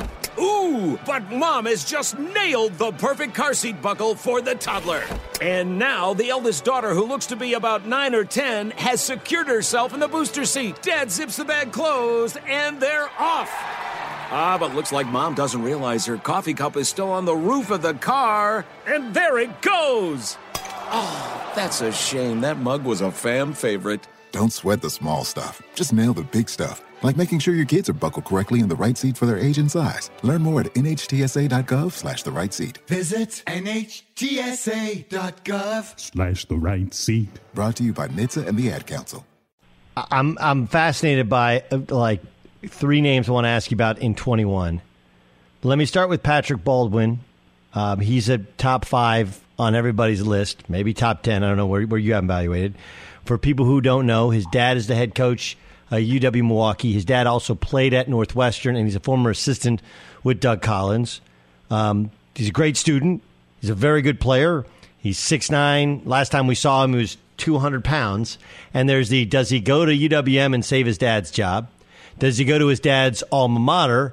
Ooh, but Mom has just nailed the perfect car seat buckle for the toddler. And now the eldest daughter, who looks to be about nine or ten, has secured herself in the booster seat. Dad zips the bag closed, and they're off. Ah, but looks like Mom doesn't realize her coffee cup is still on the roof of the car. And there it goes. Oh, that's a shame. That mug was a fam favorite. Don't sweat the small stuff. Just nail the big stuff. Like making sure your kids are buckled correctly in the right seat for their age and size. Learn more at N H T S A dot gov slash the right seat. Visit N H T S A dot gov slash the right seat. Brought to you by N H T S A and the Ad Council. I'm I'm fascinated by uh, like three names I want to ask you about in twenty-one. Let me start with Patrick Baldwin. Um, he's a top five on everybody's list, maybe top ten. I don't know where, where you have him evaluated. For people who don't know, his dad is the head coach Uh, U W Milwaukee. His dad also played at Northwestern, and he's a former assistant with Doug Collins. Um, he's a great student. He's a very good player. He's six nine. Last time we saw him, he was two hundred pounds. And there's the, does he go to U W M and save his dad's job? Does he go to his dad's alma mater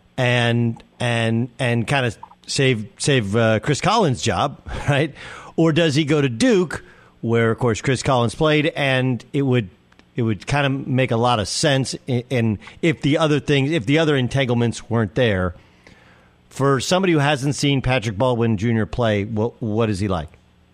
and and and kind of save save uh, Chris Collins' job, right? Or does he go to Duke, where, of course, Chris Collins played, and it would It would kind of make a lot of sense in, in if the other things, if the other entanglements weren't there. For somebody who hasn't seen Patrick Baldwin Junior play, what, what is he like?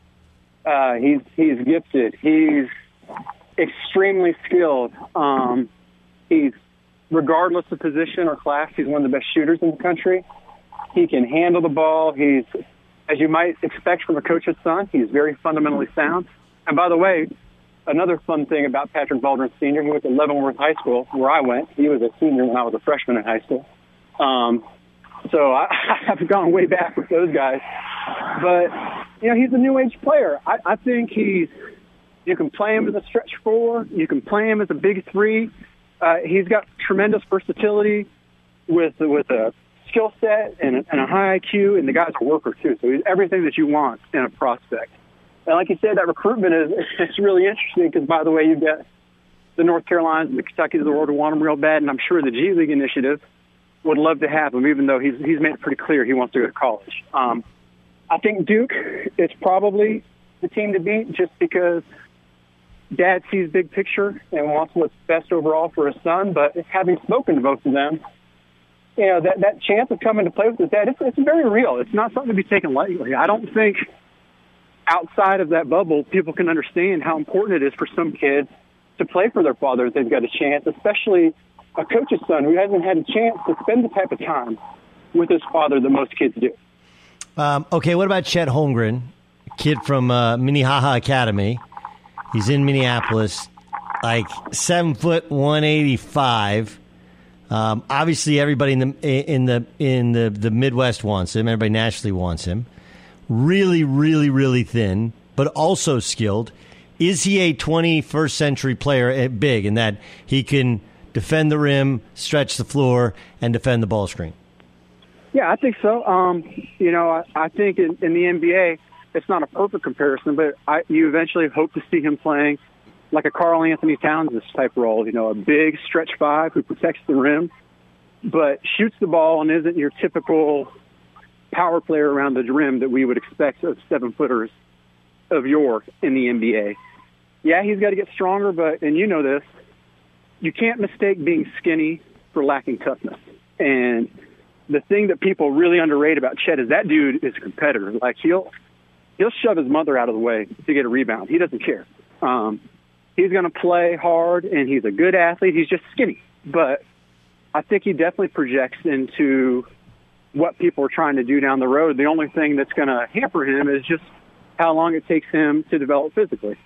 Uh, he's he's gifted. He's extremely skilled. Um, he's, regardless of position or class, he's one of the best shooters in the country. He can handle the ball. He's, as you might expect from a coach's son, he's very fundamentally sound. And by the way, another fun thing about Patrick Baldwin Senior, he went to Leavenworth High School, where I went. He was a senior when I was a freshman in high school. Um, so I, I've gone way back with those guys. But, you know, he's a new age player. I, I think he's, you can play him as a stretch four. You can play him as a big three. Uh, he's got tremendous versatility with, with a skill set and a, and a high I Q, and the guy's a worker, too. So he's everything that you want in a prospect. And like you said, that recruitment is it's really interesting because, by the way, you've got the North Carolinas and the Kentuckys of the world who want him real bad, and I'm sure the G League initiative would love to have him, even though he's he's made it pretty clear he wants to go to college. Um, I think Duke is probably the team to beat just because dad sees big picture and wants what's best overall for his son. But having spoken to both of them, you know, that, that chance of coming to play with his dad, it's, it's very real. It's not something to be taken lightly. I don't think outside of that bubble, people can understand how important it is for some kids to play for their father if they've got a chance, especially a coach's son who hasn't had a chance to spend the type of time with his father that most kids do. Um, okay, what about Chet Holmgren, kid from uh, Minnehaha Academy? He's in Minneapolis, like seven foot one eighty five. Um, obviously, everybody in the in the in the, the Midwest wants him. Everybody nationally wants him. Really, really, really thin, but also skilled. Is he a twenty-first century player at big in that he can defend the rim, stretch the floor, and defend the ball screen? Yeah, I think so. Um, you know, I, I think in, in the N B A, it's not a perfect comparison, but I, you eventually hope to see him playing like a Karl Anthony Towns type role, you know, a big stretch five who protects the rim, but shoots the ball and isn't your typical power player around the rim that we would expect of seven-footers of yore in the N B A. Yeah, he's got to get stronger, but, and you know this, you can't mistake being skinny for lacking toughness. And the thing that people really underrate about Chet is that dude is a competitor. Like, he'll he'll shove his mother out of the way to get a rebound. He doesn't care. Um, he's going to play hard, and he's a good athlete. He's just skinny. But I think he definitely projects into what people are trying to do down the road. The only thing that's going to hamper him is just how long it takes him to develop physically.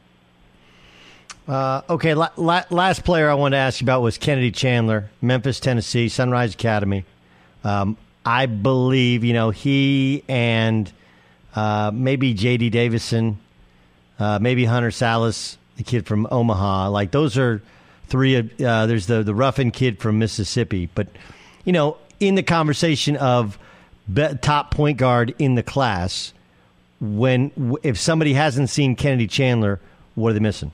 Uh, okay, la- la- last player I wanted to ask you about was Kennedy Chandler, Memphis, Tennessee, Sunrise Academy. Um, I believe, you know, he and uh, maybe J D Davison, uh, maybe Hunter Salas, the kid from Omaha. Like, those are three. Uh, there's the, the Ruffin kid from Mississippi. But, you know, in the conversation of be- top point guard in the class, when if somebody hasn't seen Kennedy Chandler, what are they missing?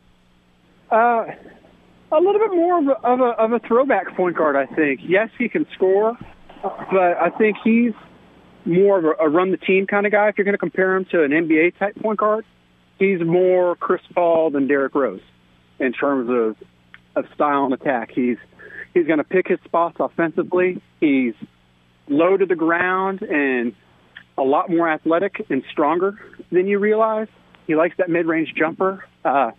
Uh, a little bit more of a, of a of a throwback point guard, I think. Yes, he can score, but I think he's more of a, a run-the-team kind of guy. If you're going to compare him to an N B A-type point guard, he's more Chris Paul than Derrick Rose in terms of, of style and attack. He's he's going to pick his spots offensively. He's low to the ground and a lot more athletic and stronger than you realize. He likes that mid-range jumper. Uh,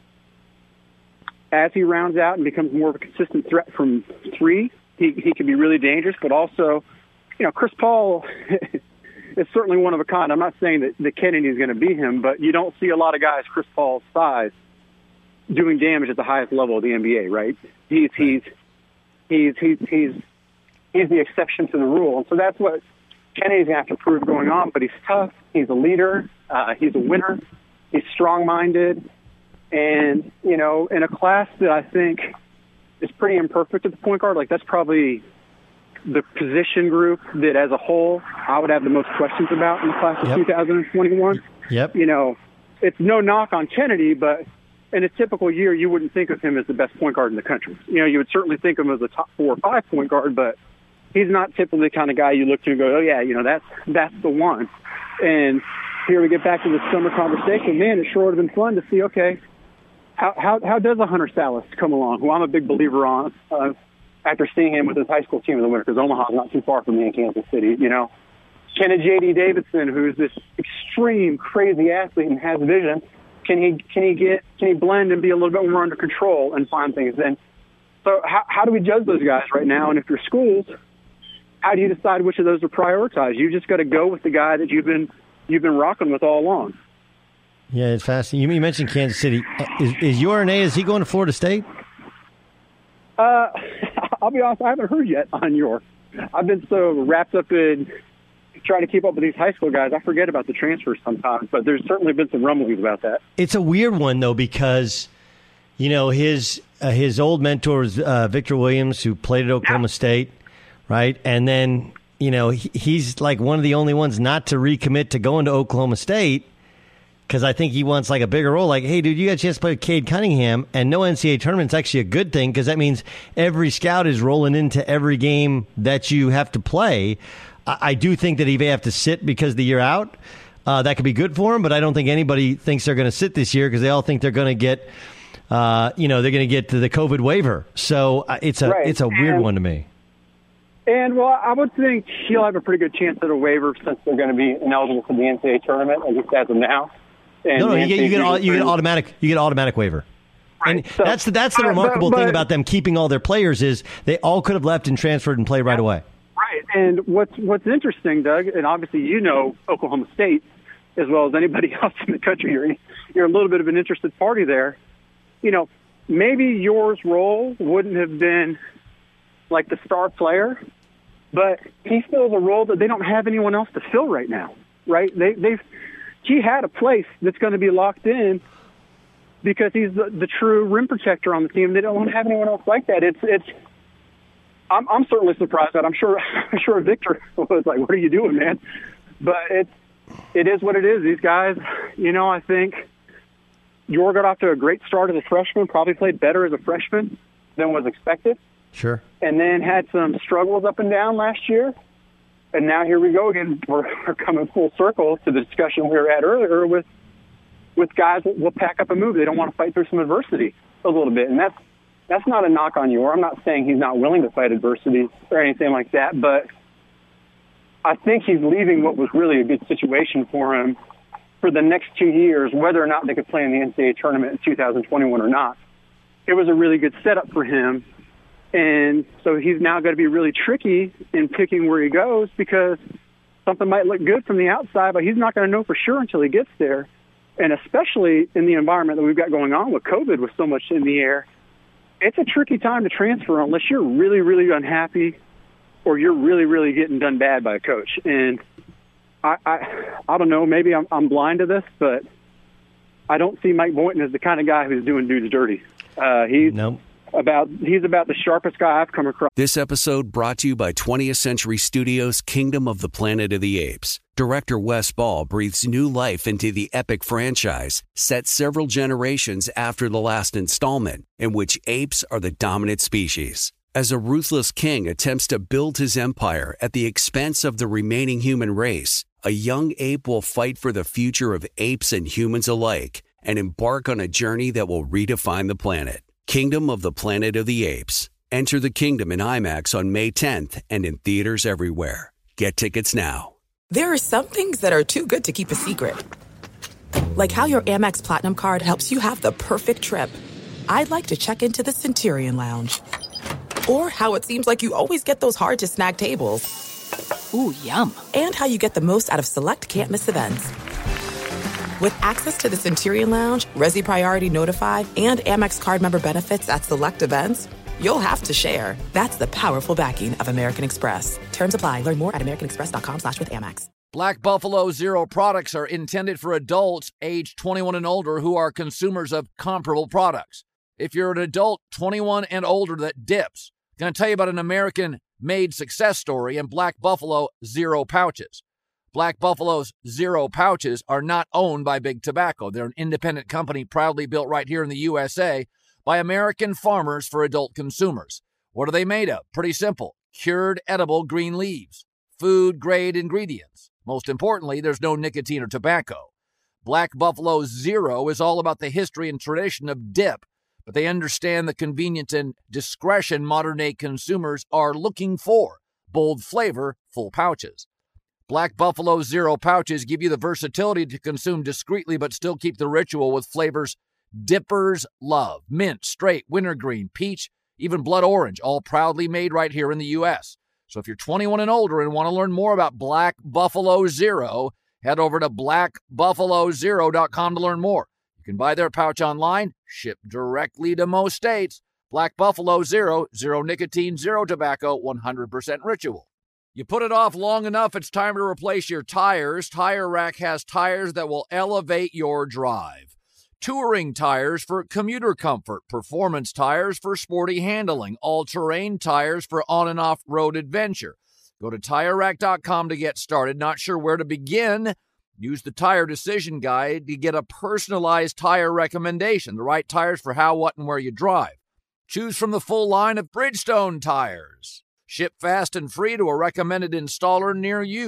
as he rounds out and becomes more of a consistent threat from three, he, he can be really dangerous. But also, you know, Chris Paul is certainly one of a kind. I'm not saying that, that Kennedy is going to be him, but you don't see a lot of guys Chris Paul's size doing damage at the highest level of the N B A, right? He's he's he's he's he's he's the exception to the rule, and so that's what Kennedy's going to have to prove going on. But he's tough. He's a leader. Uh, he's a winner. He's strong-minded. And, you know, in a class that I think is pretty imperfect at the point guard, like that's probably the position group that as a whole I would have the most questions about in the class of yep. two thousand twenty-one. Yep. You know, it's no knock on Kennedy, but in a typical year you wouldn't think of him as the best point guard in the country. You know, you would certainly think of him as a top four or five point guard, but he's not typically the kind of guy you look to and go, oh, yeah, you know, that's that's the one. And here we get back to the summer conversation. Man, it sure would have been fun to see, okay, How, how how does a Hunter Salas come along, who I'm a big believer on, uh, after seeing him with his high school team in the winter, because Omaha's not too far from me in Kansas City, you know. Can a J D Davison, who's this extreme, crazy athlete and has vision, can he can he get can he blend and be a little bit more under control and find things? And so how how do we judge those guys right now? And if you're schools, how do you decide which of those to prioritize? You just got to go with the guy that you've been you've been rocking with all along. Yeah, it's fascinating. You mentioned Kansas City. Is, is Yorane, is he going to Florida State? Uh, I'll be honest, I haven't heard yet on York. I've been so wrapped up in trying to keep up with these high school guys, I forget about the transfers sometimes, but there's certainly been some rumblings about that. It's a weird one, though, because, you know, his uh, his old mentor is uh, Victor Williams, who played at Oklahoma yeah. State, right? And then, you know, he, he's like one of the only ones not to recommit to going to Oklahoma State, because I think he wants like a bigger role. Like, hey, dude, you got a chance to play with Cade Cunningham, and no N C double A tournament's actually a good thing, because that means every scout is rolling into every game that you have to play. I, I do think that he may have to sit because of the year out. uh, that could be good for him, but I don't think anybody thinks they're going to sit this year because they all think they're going to get, uh, you know, they're going to get to the COVID waiver. So uh, it's a Right. it's a weird And- one to me. And, well, I would think he'll have a pretty good chance at a waiver since they're going to be ineligible for the N C double A tournament, at least as of now. And No, no, the you get you get, au- you get N C double A automatic you get automatic waiver. And so- that's the, that's the Uh, but- remarkable thing but- about them keeping all their players is they all could have left and transferred and played right away. Right. And what's what's interesting, Doug, and obviously you know Oklahoma State as well as anybody else in the country. You're you're a little bit of an interested party there. You know, maybe yours role wouldn't have been like the star player, but he fills a role that they don't have anyone else to fill right now. Right? They they've he had a place that's going to be locked in because he's the, the true rim protector on the team. They don't have anyone else like that. It's it's. I'm, I'm certainly surprised that I'm sure I'm sure Victor was like, "What are you doing, man?" But it's it is what it is. These guys, you know, I think Yor got off to a great start as a freshman. Probably played better as a freshman than was expected, Sure. and then had some struggles up and down last year. And now here we go again. We're, we're coming full circle to the discussion we were at earlier with with guys that will pack up and move. They don't want to fight through some adversity a little bit, and that's. That's not a knock on Yor. I'm not saying he's not willing to fight adversity or anything like that, but I think he's leaving what was really a good situation for him for the next two years, whether or not they could play in the N C double A tournament in two thousand twenty-one or not. It was a really good setup for him, and so he's now going to be really tricky in picking where he goes because something might look good from the outside, but he's not going to know for sure until he gets there, and especially in the environment that we've got going on with COVID with so much in the air. It's a tricky time to transfer unless you're really, really unhappy or you're really, really getting done bad by a coach. And I, I, I don't know, maybe I'm, I'm blind to this, but I don't see Mike Boynton as the kind of guy who's doing dudes dirty. Uh, he's nope. about he's about the sharpest guy I've come across. This episode brought to you by twentieth Century Studios' Kingdom of the Planet of the Apes. Director Wes Ball breathes new life into the epic franchise, set several generations after the last installment, in which apes are the dominant species. As a ruthless king attempts to build his empire at the expense of the remaining human race, a young ape will fight for the future of apes and humans alike and embark on a journey that will redefine the planet. Kingdom of the Planet of the Apes. Enter the kingdom in IMAX on May tenth and in theaters everywhere. Get tickets now. There are some things that are too good to keep a secret. Like how your Amex Platinum card helps you have the perfect trip. I'd like to check into the Centurion Lounge. Or how it seems like you always get those hard-to-snag tables. Ooh, yum. And how you get the most out of select can't-miss events. With access to the Centurion Lounge, Resi Priority Notified, and Amex card member benefits at select events, you'll have to share. That's the powerful backing of American Express. Terms apply. Learn more at americanexpress.com slash with Amex. Black Buffalo Zero products are intended for adults age twenty-one and older who are consumers of comparable products. If you're an adult twenty-one and older that dips, I'm going to tell you about an American-made success story in Black Buffalo Zero pouches. Black Buffalo's Zero pouches are not owned by Big Tobacco. They're an independent company proudly built right here in the U S A by American farmers for adult consumers. What are they made of? Pretty simple. Cured edible green leaves. Food-grade ingredients. Most importantly, there's no nicotine or tobacco. Black Buffalo Zero is all about the history and tradition of dip, but they understand the convenience and discretion modern-day consumers are looking for. Bold flavor, full pouches. Black Buffalo Zero pouches give you the versatility to consume discreetly but still keep the ritual with flavors dippers love. Mint, straight, wintergreen, peach, even blood orange, all proudly made right here in the U S. So if you're twenty-one and older and want to learn more about Black Buffalo Zero, head over to black buffalo zero dot com to learn more. You can buy their pouch online, shipped directly to most states. Black Buffalo Zero, zero nicotine, zero tobacco, one hundred percent ritual. You put it off long enough, it's time to replace your tires. Tire Rack has tires that will elevate your drive. Touring tires for commuter comfort, performance tires for sporty handling, all-terrain tires for on- and off-road adventure. Go to tire rack dot com to get started. Not sure where to begin? Use the Tire Decision Guide to get a personalized tire recommendation, the right tires for how, what, and where you drive. Choose from the full line of Bridgestone tires. Ship fast and free to a recommended installer near you.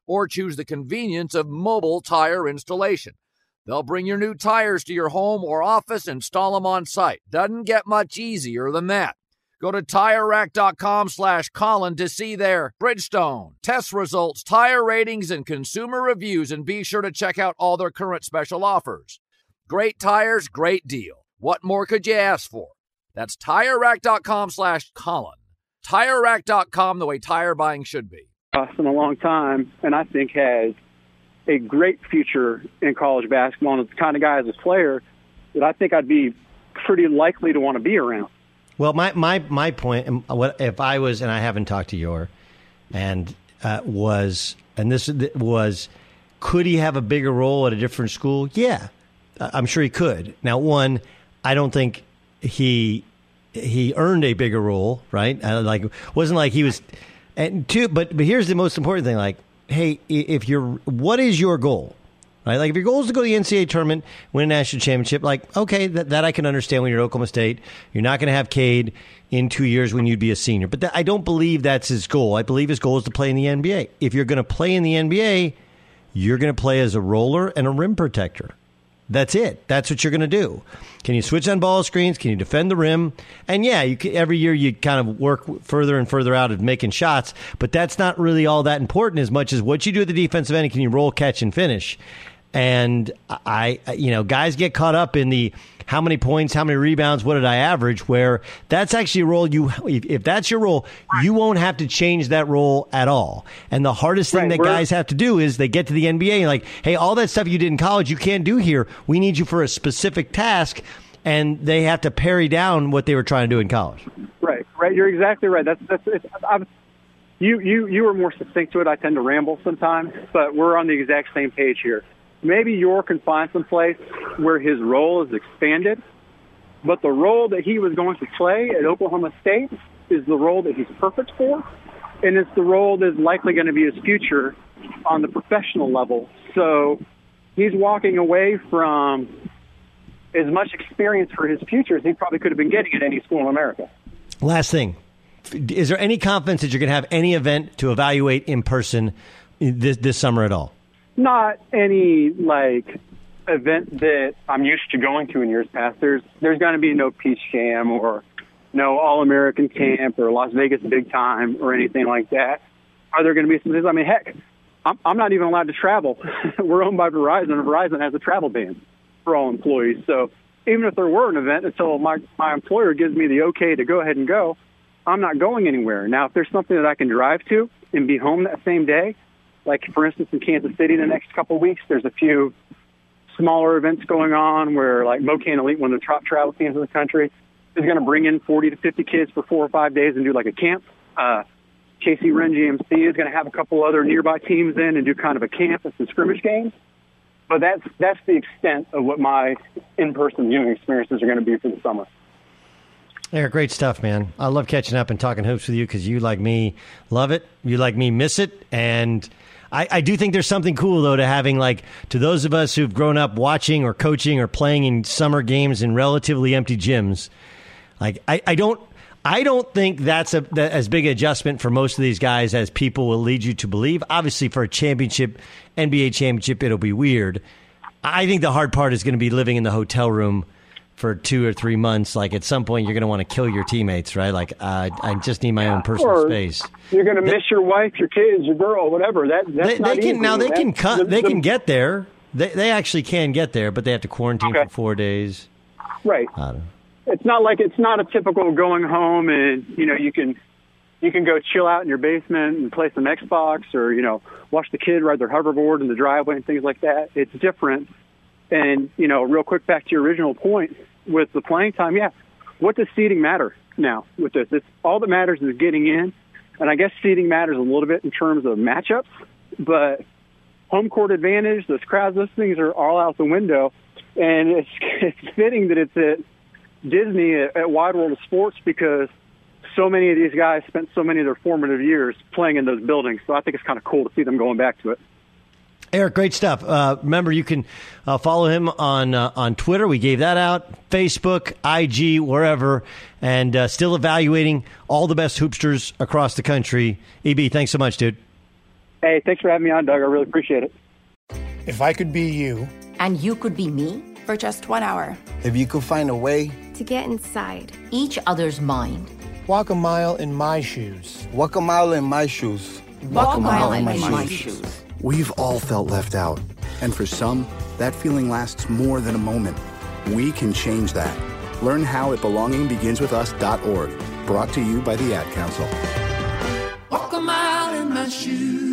or choose the convenience of mobile tire installation. They'll bring your new tires to your home or office and install them on site. Doesn't get much easier than that. Go to TireRack.com slash Colin to see their Bridgestone, test results, tire ratings, and consumer reviews, and be sure to check out all their current special offers. Great tires, great deal. What more could you ask for? That's TireRack.com slash Colin. TireRack dot com, the way tire buying should be. In a long time, and I think has a great future in college basketball, and it's the kind of guy as a player that I think I'd be pretty likely to want to be around. Well, my, my, my point, what if I was, and I haven't talked to Yor, and uh, was, and this was, could he have a bigger role at a different school? Yeah, I'm sure he could. Now, one, I don't think he he earned a bigger role, right? Uh, like, wasn't like he was, and two, but but here's the most important thing, like, hey, if you're, what is your goal? Right? Like, if your goal is to go to the N C double A tournament, win a national championship, like, okay, that, that I can understand when you're at Oklahoma State. You're not going to have Cade in two years when you'd be a senior. But that, I don't believe that's his goal. I believe his goal is to play in the N B A. If you're going to play in the N B A, you're going to play as a roller and a rim protector. That's it. That's what you're going to do. Can you switch on ball screens? Can you defend the rim? And yeah, you can, every year you kind of work further and further out of making shots, but that's not really all that important as much as what you do at the defensive end. Can you roll, catch, and finish? And I, you know, guys get caught up in the how many points, how many rebounds, what did I average, where that's actually a role you, if that's your role, you won't have to change that role at all. And the hardest thing right, that guys have to do is they get to the N B A and like, hey, all that stuff you did in college, you can't do here. We need you for a specific task. And they have to parry down what they were trying to do in college. Right, right. You're exactly right. That's, that's, it's, I've, you, you, you were more succinct to it. I tend to ramble sometimes, but we're on the exact same page here. Maybe Yor can find some place where his role is expanded, but the role that he was going to play at Oklahoma State is the role that he's perfect for, and it's the role that's likely going to be his future on the professional level. So he's walking away from as much experience for his future as he probably could have been getting at any school in America. Last thing. Is there any confidence that you're going to have any event to evaluate in person this, this summer at all? Not any, like, event that I'm used to going to in years past. There's there's going to be no Peach Jam or no All-American Camp or Las Vegas Big Time or anything like that. Are there going to be some things? I mean, heck, I'm, I'm not even allowed to travel. We're owned by Verizon, and Verizon has a travel ban for all employees. So even if there were an event, until my, my employer gives me the okay to go ahead and go, I'm not going anywhere. Now, if there's something that I can drive to and be home that same day, like, for instance, in Kansas City in the next couple of weeks, there's a few smaller events going on where, like, Mocan Elite, one of the top travel teams in the country, is going to bring in forty to fifty kids for four or five days and do, like, a camp. Uh, K C Ren G M C is going to have a couple other nearby teams in and do kind of a camp and some scrimmage games. But that's that's the extent of what my in-person viewing experiences are going to be for the summer. Eric, great stuff, man. I love catching up and talking hoops with you because you, like me, love it. You, like me, miss it. And I, I do think there's something cool, though, to having, like, to those of us who've grown up watching or coaching or playing in summer games in relatively empty gyms. Like, I, I don't I don't think that's a that as big an adjustment for most of these guys as people will lead you to believe. Obviously, for a championship, N B A championship, it'll be weird. I think the hard part is going to be living in the hotel room for two or three months. Like, at some point, you're going to want to kill your teammates, right? Like, uh, I just need my own personal or space. You're going to miss your wife, your kids, your girl, whatever. That that's they, not they can easy. now. They that's, can cut. The, they the, can get there. They they actually can get there, but they have to quarantine okay. for four days. Right. I don't know. It's not like it's not a typical going home and you know you can you can go chill out in your basement and play some Xbox or you know watch the kid ride their hoverboard in the driveway and things like that. It's different. And you know, real quick back to your original point. With the playing time, yeah. What does seeding matter now with this? It's, all that matters is getting in. And I guess seeding matters a little bit in terms of matchups. But home court advantage, those crowds, those things are all out the window. And it's, it's fitting that it's at Disney, at, at Wide World of Sports, because so many of these guys spent so many of their formative years playing in those buildings. So I think it's kind of cool to see them going back to it. Eric, great stuff. Uh, remember, you can uh, follow him on uh, on Twitter. We gave that out. Facebook, I G, wherever. And uh, still evaluating all the best hoopsters across the country. E B, thanks so much, dude. Hey, thanks for having me on, Doug. I really appreciate it. If I could be you. And you could be me. For just one hour. If you could find a way. To get inside. Each other's mind. Walk a mile in my shoes. Walk a mile in my shoes. Walk, Walk a mile, mile in, my, in my shoes. shoes. We've all felt left out. And for some, that feeling lasts more than a moment. We can change that. Learn how at belonging begins with us dot org. Brought to you by the Ad Council. Walk a mile in my shoes.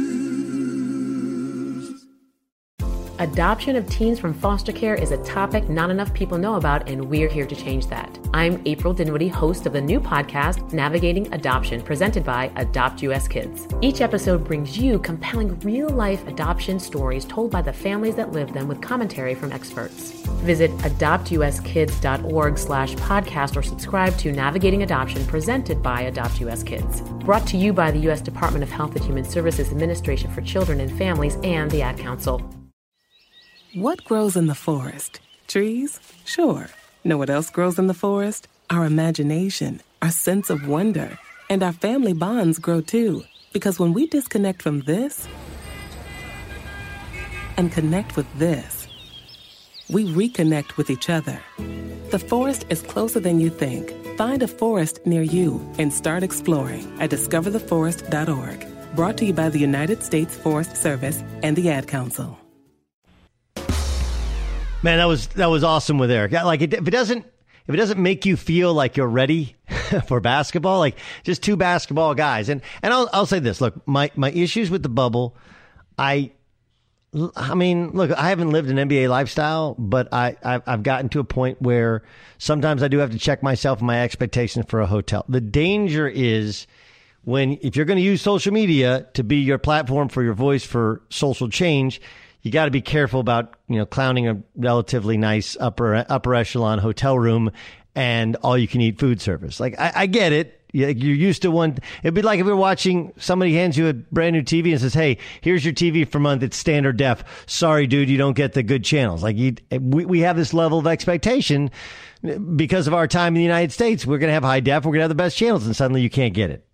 Adoption of teens from foster care is a topic not enough people know about, and we're here to change that. I'm April Dinwiddie, host of the new podcast, Navigating Adoption, presented by Adopt U S Kids. Each episode brings you compelling real-life adoption stories told by the families that live them with commentary from experts. Visit adoptuskids.org slash podcast or subscribe to Navigating Adoption, presented by Adopt U S Kids. Brought to you by the U S Department of Health and Human Services Administration for Children and Families and the Ad Council. What grows in the forest? Trees? Sure. Know what else grows in the forest? Our imagination, our sense of wonder, and our family bonds grow too. Because when we disconnect from this and connect with this, we reconnect with each other. The forest is closer than you think. Find a forest near you and start exploring at discover the forest dot org. Brought to you by the United States Forest Service and the Ad Council. Man, that was that was awesome with Eric. Like, it, if it doesn't if it doesn't make you feel like you're ready for basketball, like just two basketball guys, and and I'll I'll say this. Look, my my issues with the bubble, I, I mean, look, I haven't lived an N B A lifestyle, but I I've, I've gotten to a point where sometimes I do have to check myself and my expectations for a hotel. The danger is when if you're going to use social media to be your platform for your voice for social change, you got to be careful about, you know, clowning a relatively nice upper upper echelon hotel room and all you can eat food service. Like, I, I get it. You're used to one. It'd be like if we were watching, somebody hands you a brand new T V and says, hey, here's your T V for a month. It's standard def. Sorry, dude, you don't get the good channels. Like, you, we, we have this level of expectation because of our time in the United States. We're going to have high def. We're going to have the best channels, and suddenly you can't get it.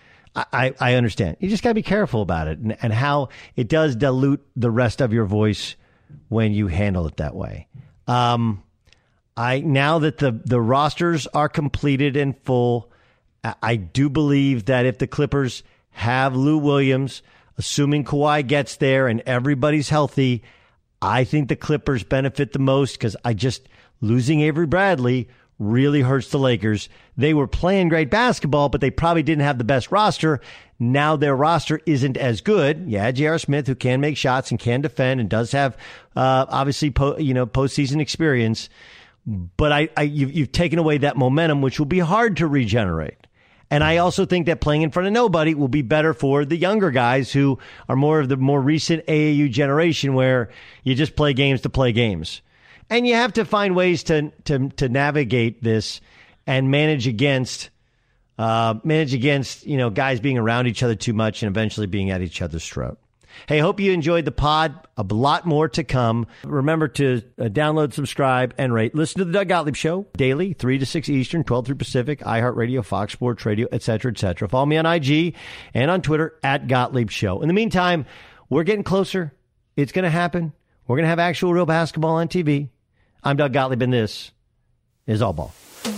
I, I understand. You just got to be careful about it and, and how it does dilute the rest of your voice when you handle it that way. Um, I now that the, the rosters are completed and full, I, I do believe that if the Clippers have Lou Williams, assuming Kawhi gets there and everybody's healthy, I think the Clippers benefit the most because I just losing Avery Bradley really hurts the Lakers. They were playing great basketball, but they probably didn't have the best roster. Now their roster isn't as good. Yeah, J R. Smith, who can make shots and can defend and does have, uh, obviously, po- you know, postseason experience. But I, I you've, you've taken away that momentum, which will be hard to regenerate. And I also think that playing in front of nobody will be better for the younger guys who are more of the more recent A A U generation where you just play games to play games. And you have to find ways to to to navigate this and manage against uh, manage against you know guys being around each other too much and eventually being at each other's throat. Hey, hope you enjoyed the pod. A lot more to come. Remember to uh, download, subscribe, and rate. Listen to the Doug Gottlieb Show daily, three to six Eastern, twelve through Pacific, iHeartRadio, Fox Sports Radio, et cetera, et cetera. Follow me on I G and on Twitter at Gottlieb Show. In the meantime, we're getting closer. It's going to happen. We're going to have actual real basketball on T V. I'm Doug Gottlieb, and this is All Ball.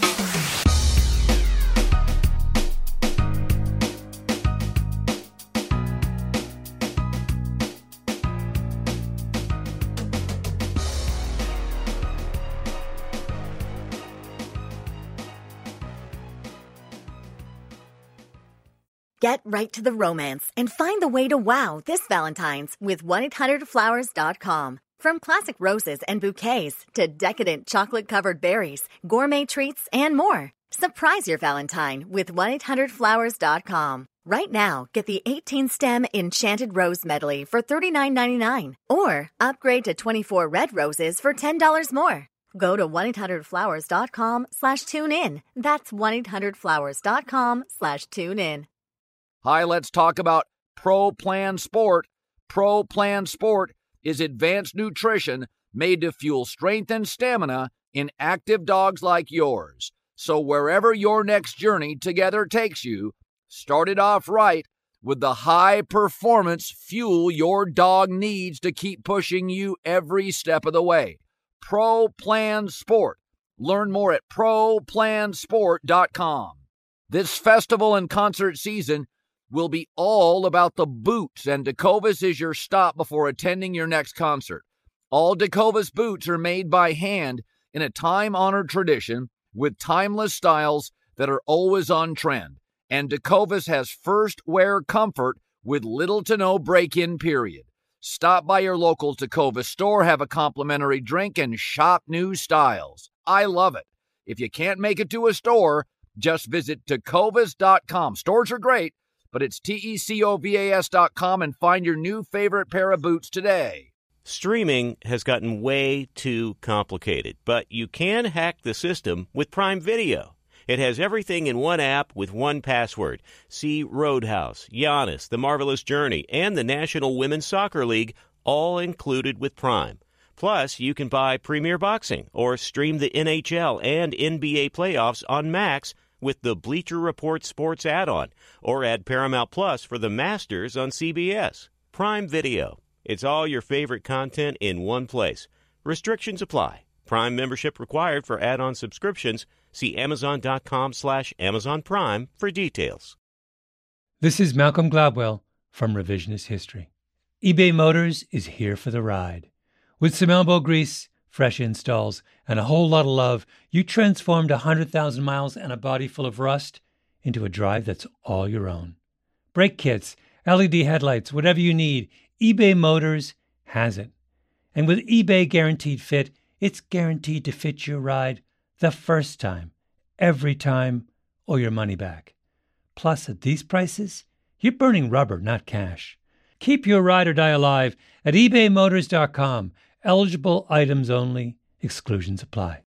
Get right to the romance and find the way to wow this Valentine's with one eight hundred flowers dot com. From classic roses and bouquets to decadent chocolate-covered berries, gourmet treats, and more. Surprise your Valentine with one eight hundred flowers dot com. Right now, get the eighteen-stem Enchanted Rose Medley for thirty-nine ninety-nine. Or upgrade to twenty-four red roses for ten dollars more. Go to one eight hundred flowers dot com slash tune in. That's one eight hundred flowers dot com slash tune in. Hi, let's talk about Pro Plan Sport. Pro Plan Sport is advanced nutrition made to fuel strength and stamina in active dogs like yours. So wherever your next journey together takes you, start it off right with the high performance fuel your dog needs to keep pushing you every step of the way. Pro Plan Sport. Learn more at pro plan sport dot com. This festival and concert season will be all about the boots, and Tecovas is your stop before attending your next concert. All Tecovas boots are made by hand in a time-honored tradition with timeless styles that are always on trend. And Tecovas has first wear comfort with little to no break-in period. Stop by your local Tecovas store, have a complimentary drink, and shop new styles. I love it. If you can't make it to a store, just visit tecovas dot com. Stores are great, but it's T E C O V A S dot com and find your new favorite pair of boots today. Streaming has gotten way too complicated, but you can hack the system with Prime Video. It has everything in one app with one password. See Roadhouse, Giannis, The Marvelous Journey, and the National Women's Soccer League, all included with Prime. Plus, you can buy Premier Boxing or stream the N H L and N B A playoffs on Max with the Bleacher Report Sports add-on, or add Paramount Plus for the Masters on C B S. Prime Video. It's all your favorite content in one place. Restrictions apply. Prime membership required for add-on subscriptions. See amazon.com slash Amazon Prime for details. This is Malcolm Gladwell from Revisionist History. eBay Motors is here for the ride. With some elbow grease, fresh installs, and a whole lot of love, you transformed one hundred thousand miles and a body full of rust into a drive that's all your own. Brake kits, L E D headlights, whatever you need, eBay Motors has it. And with eBay Guaranteed Fit, it's guaranteed to fit your ride the first time, every time, or your money back. Plus, at these prices, you're burning rubber, not cash. Keep your ride or die alive at ebay motors dot com. Eligible items only. Exclusions apply.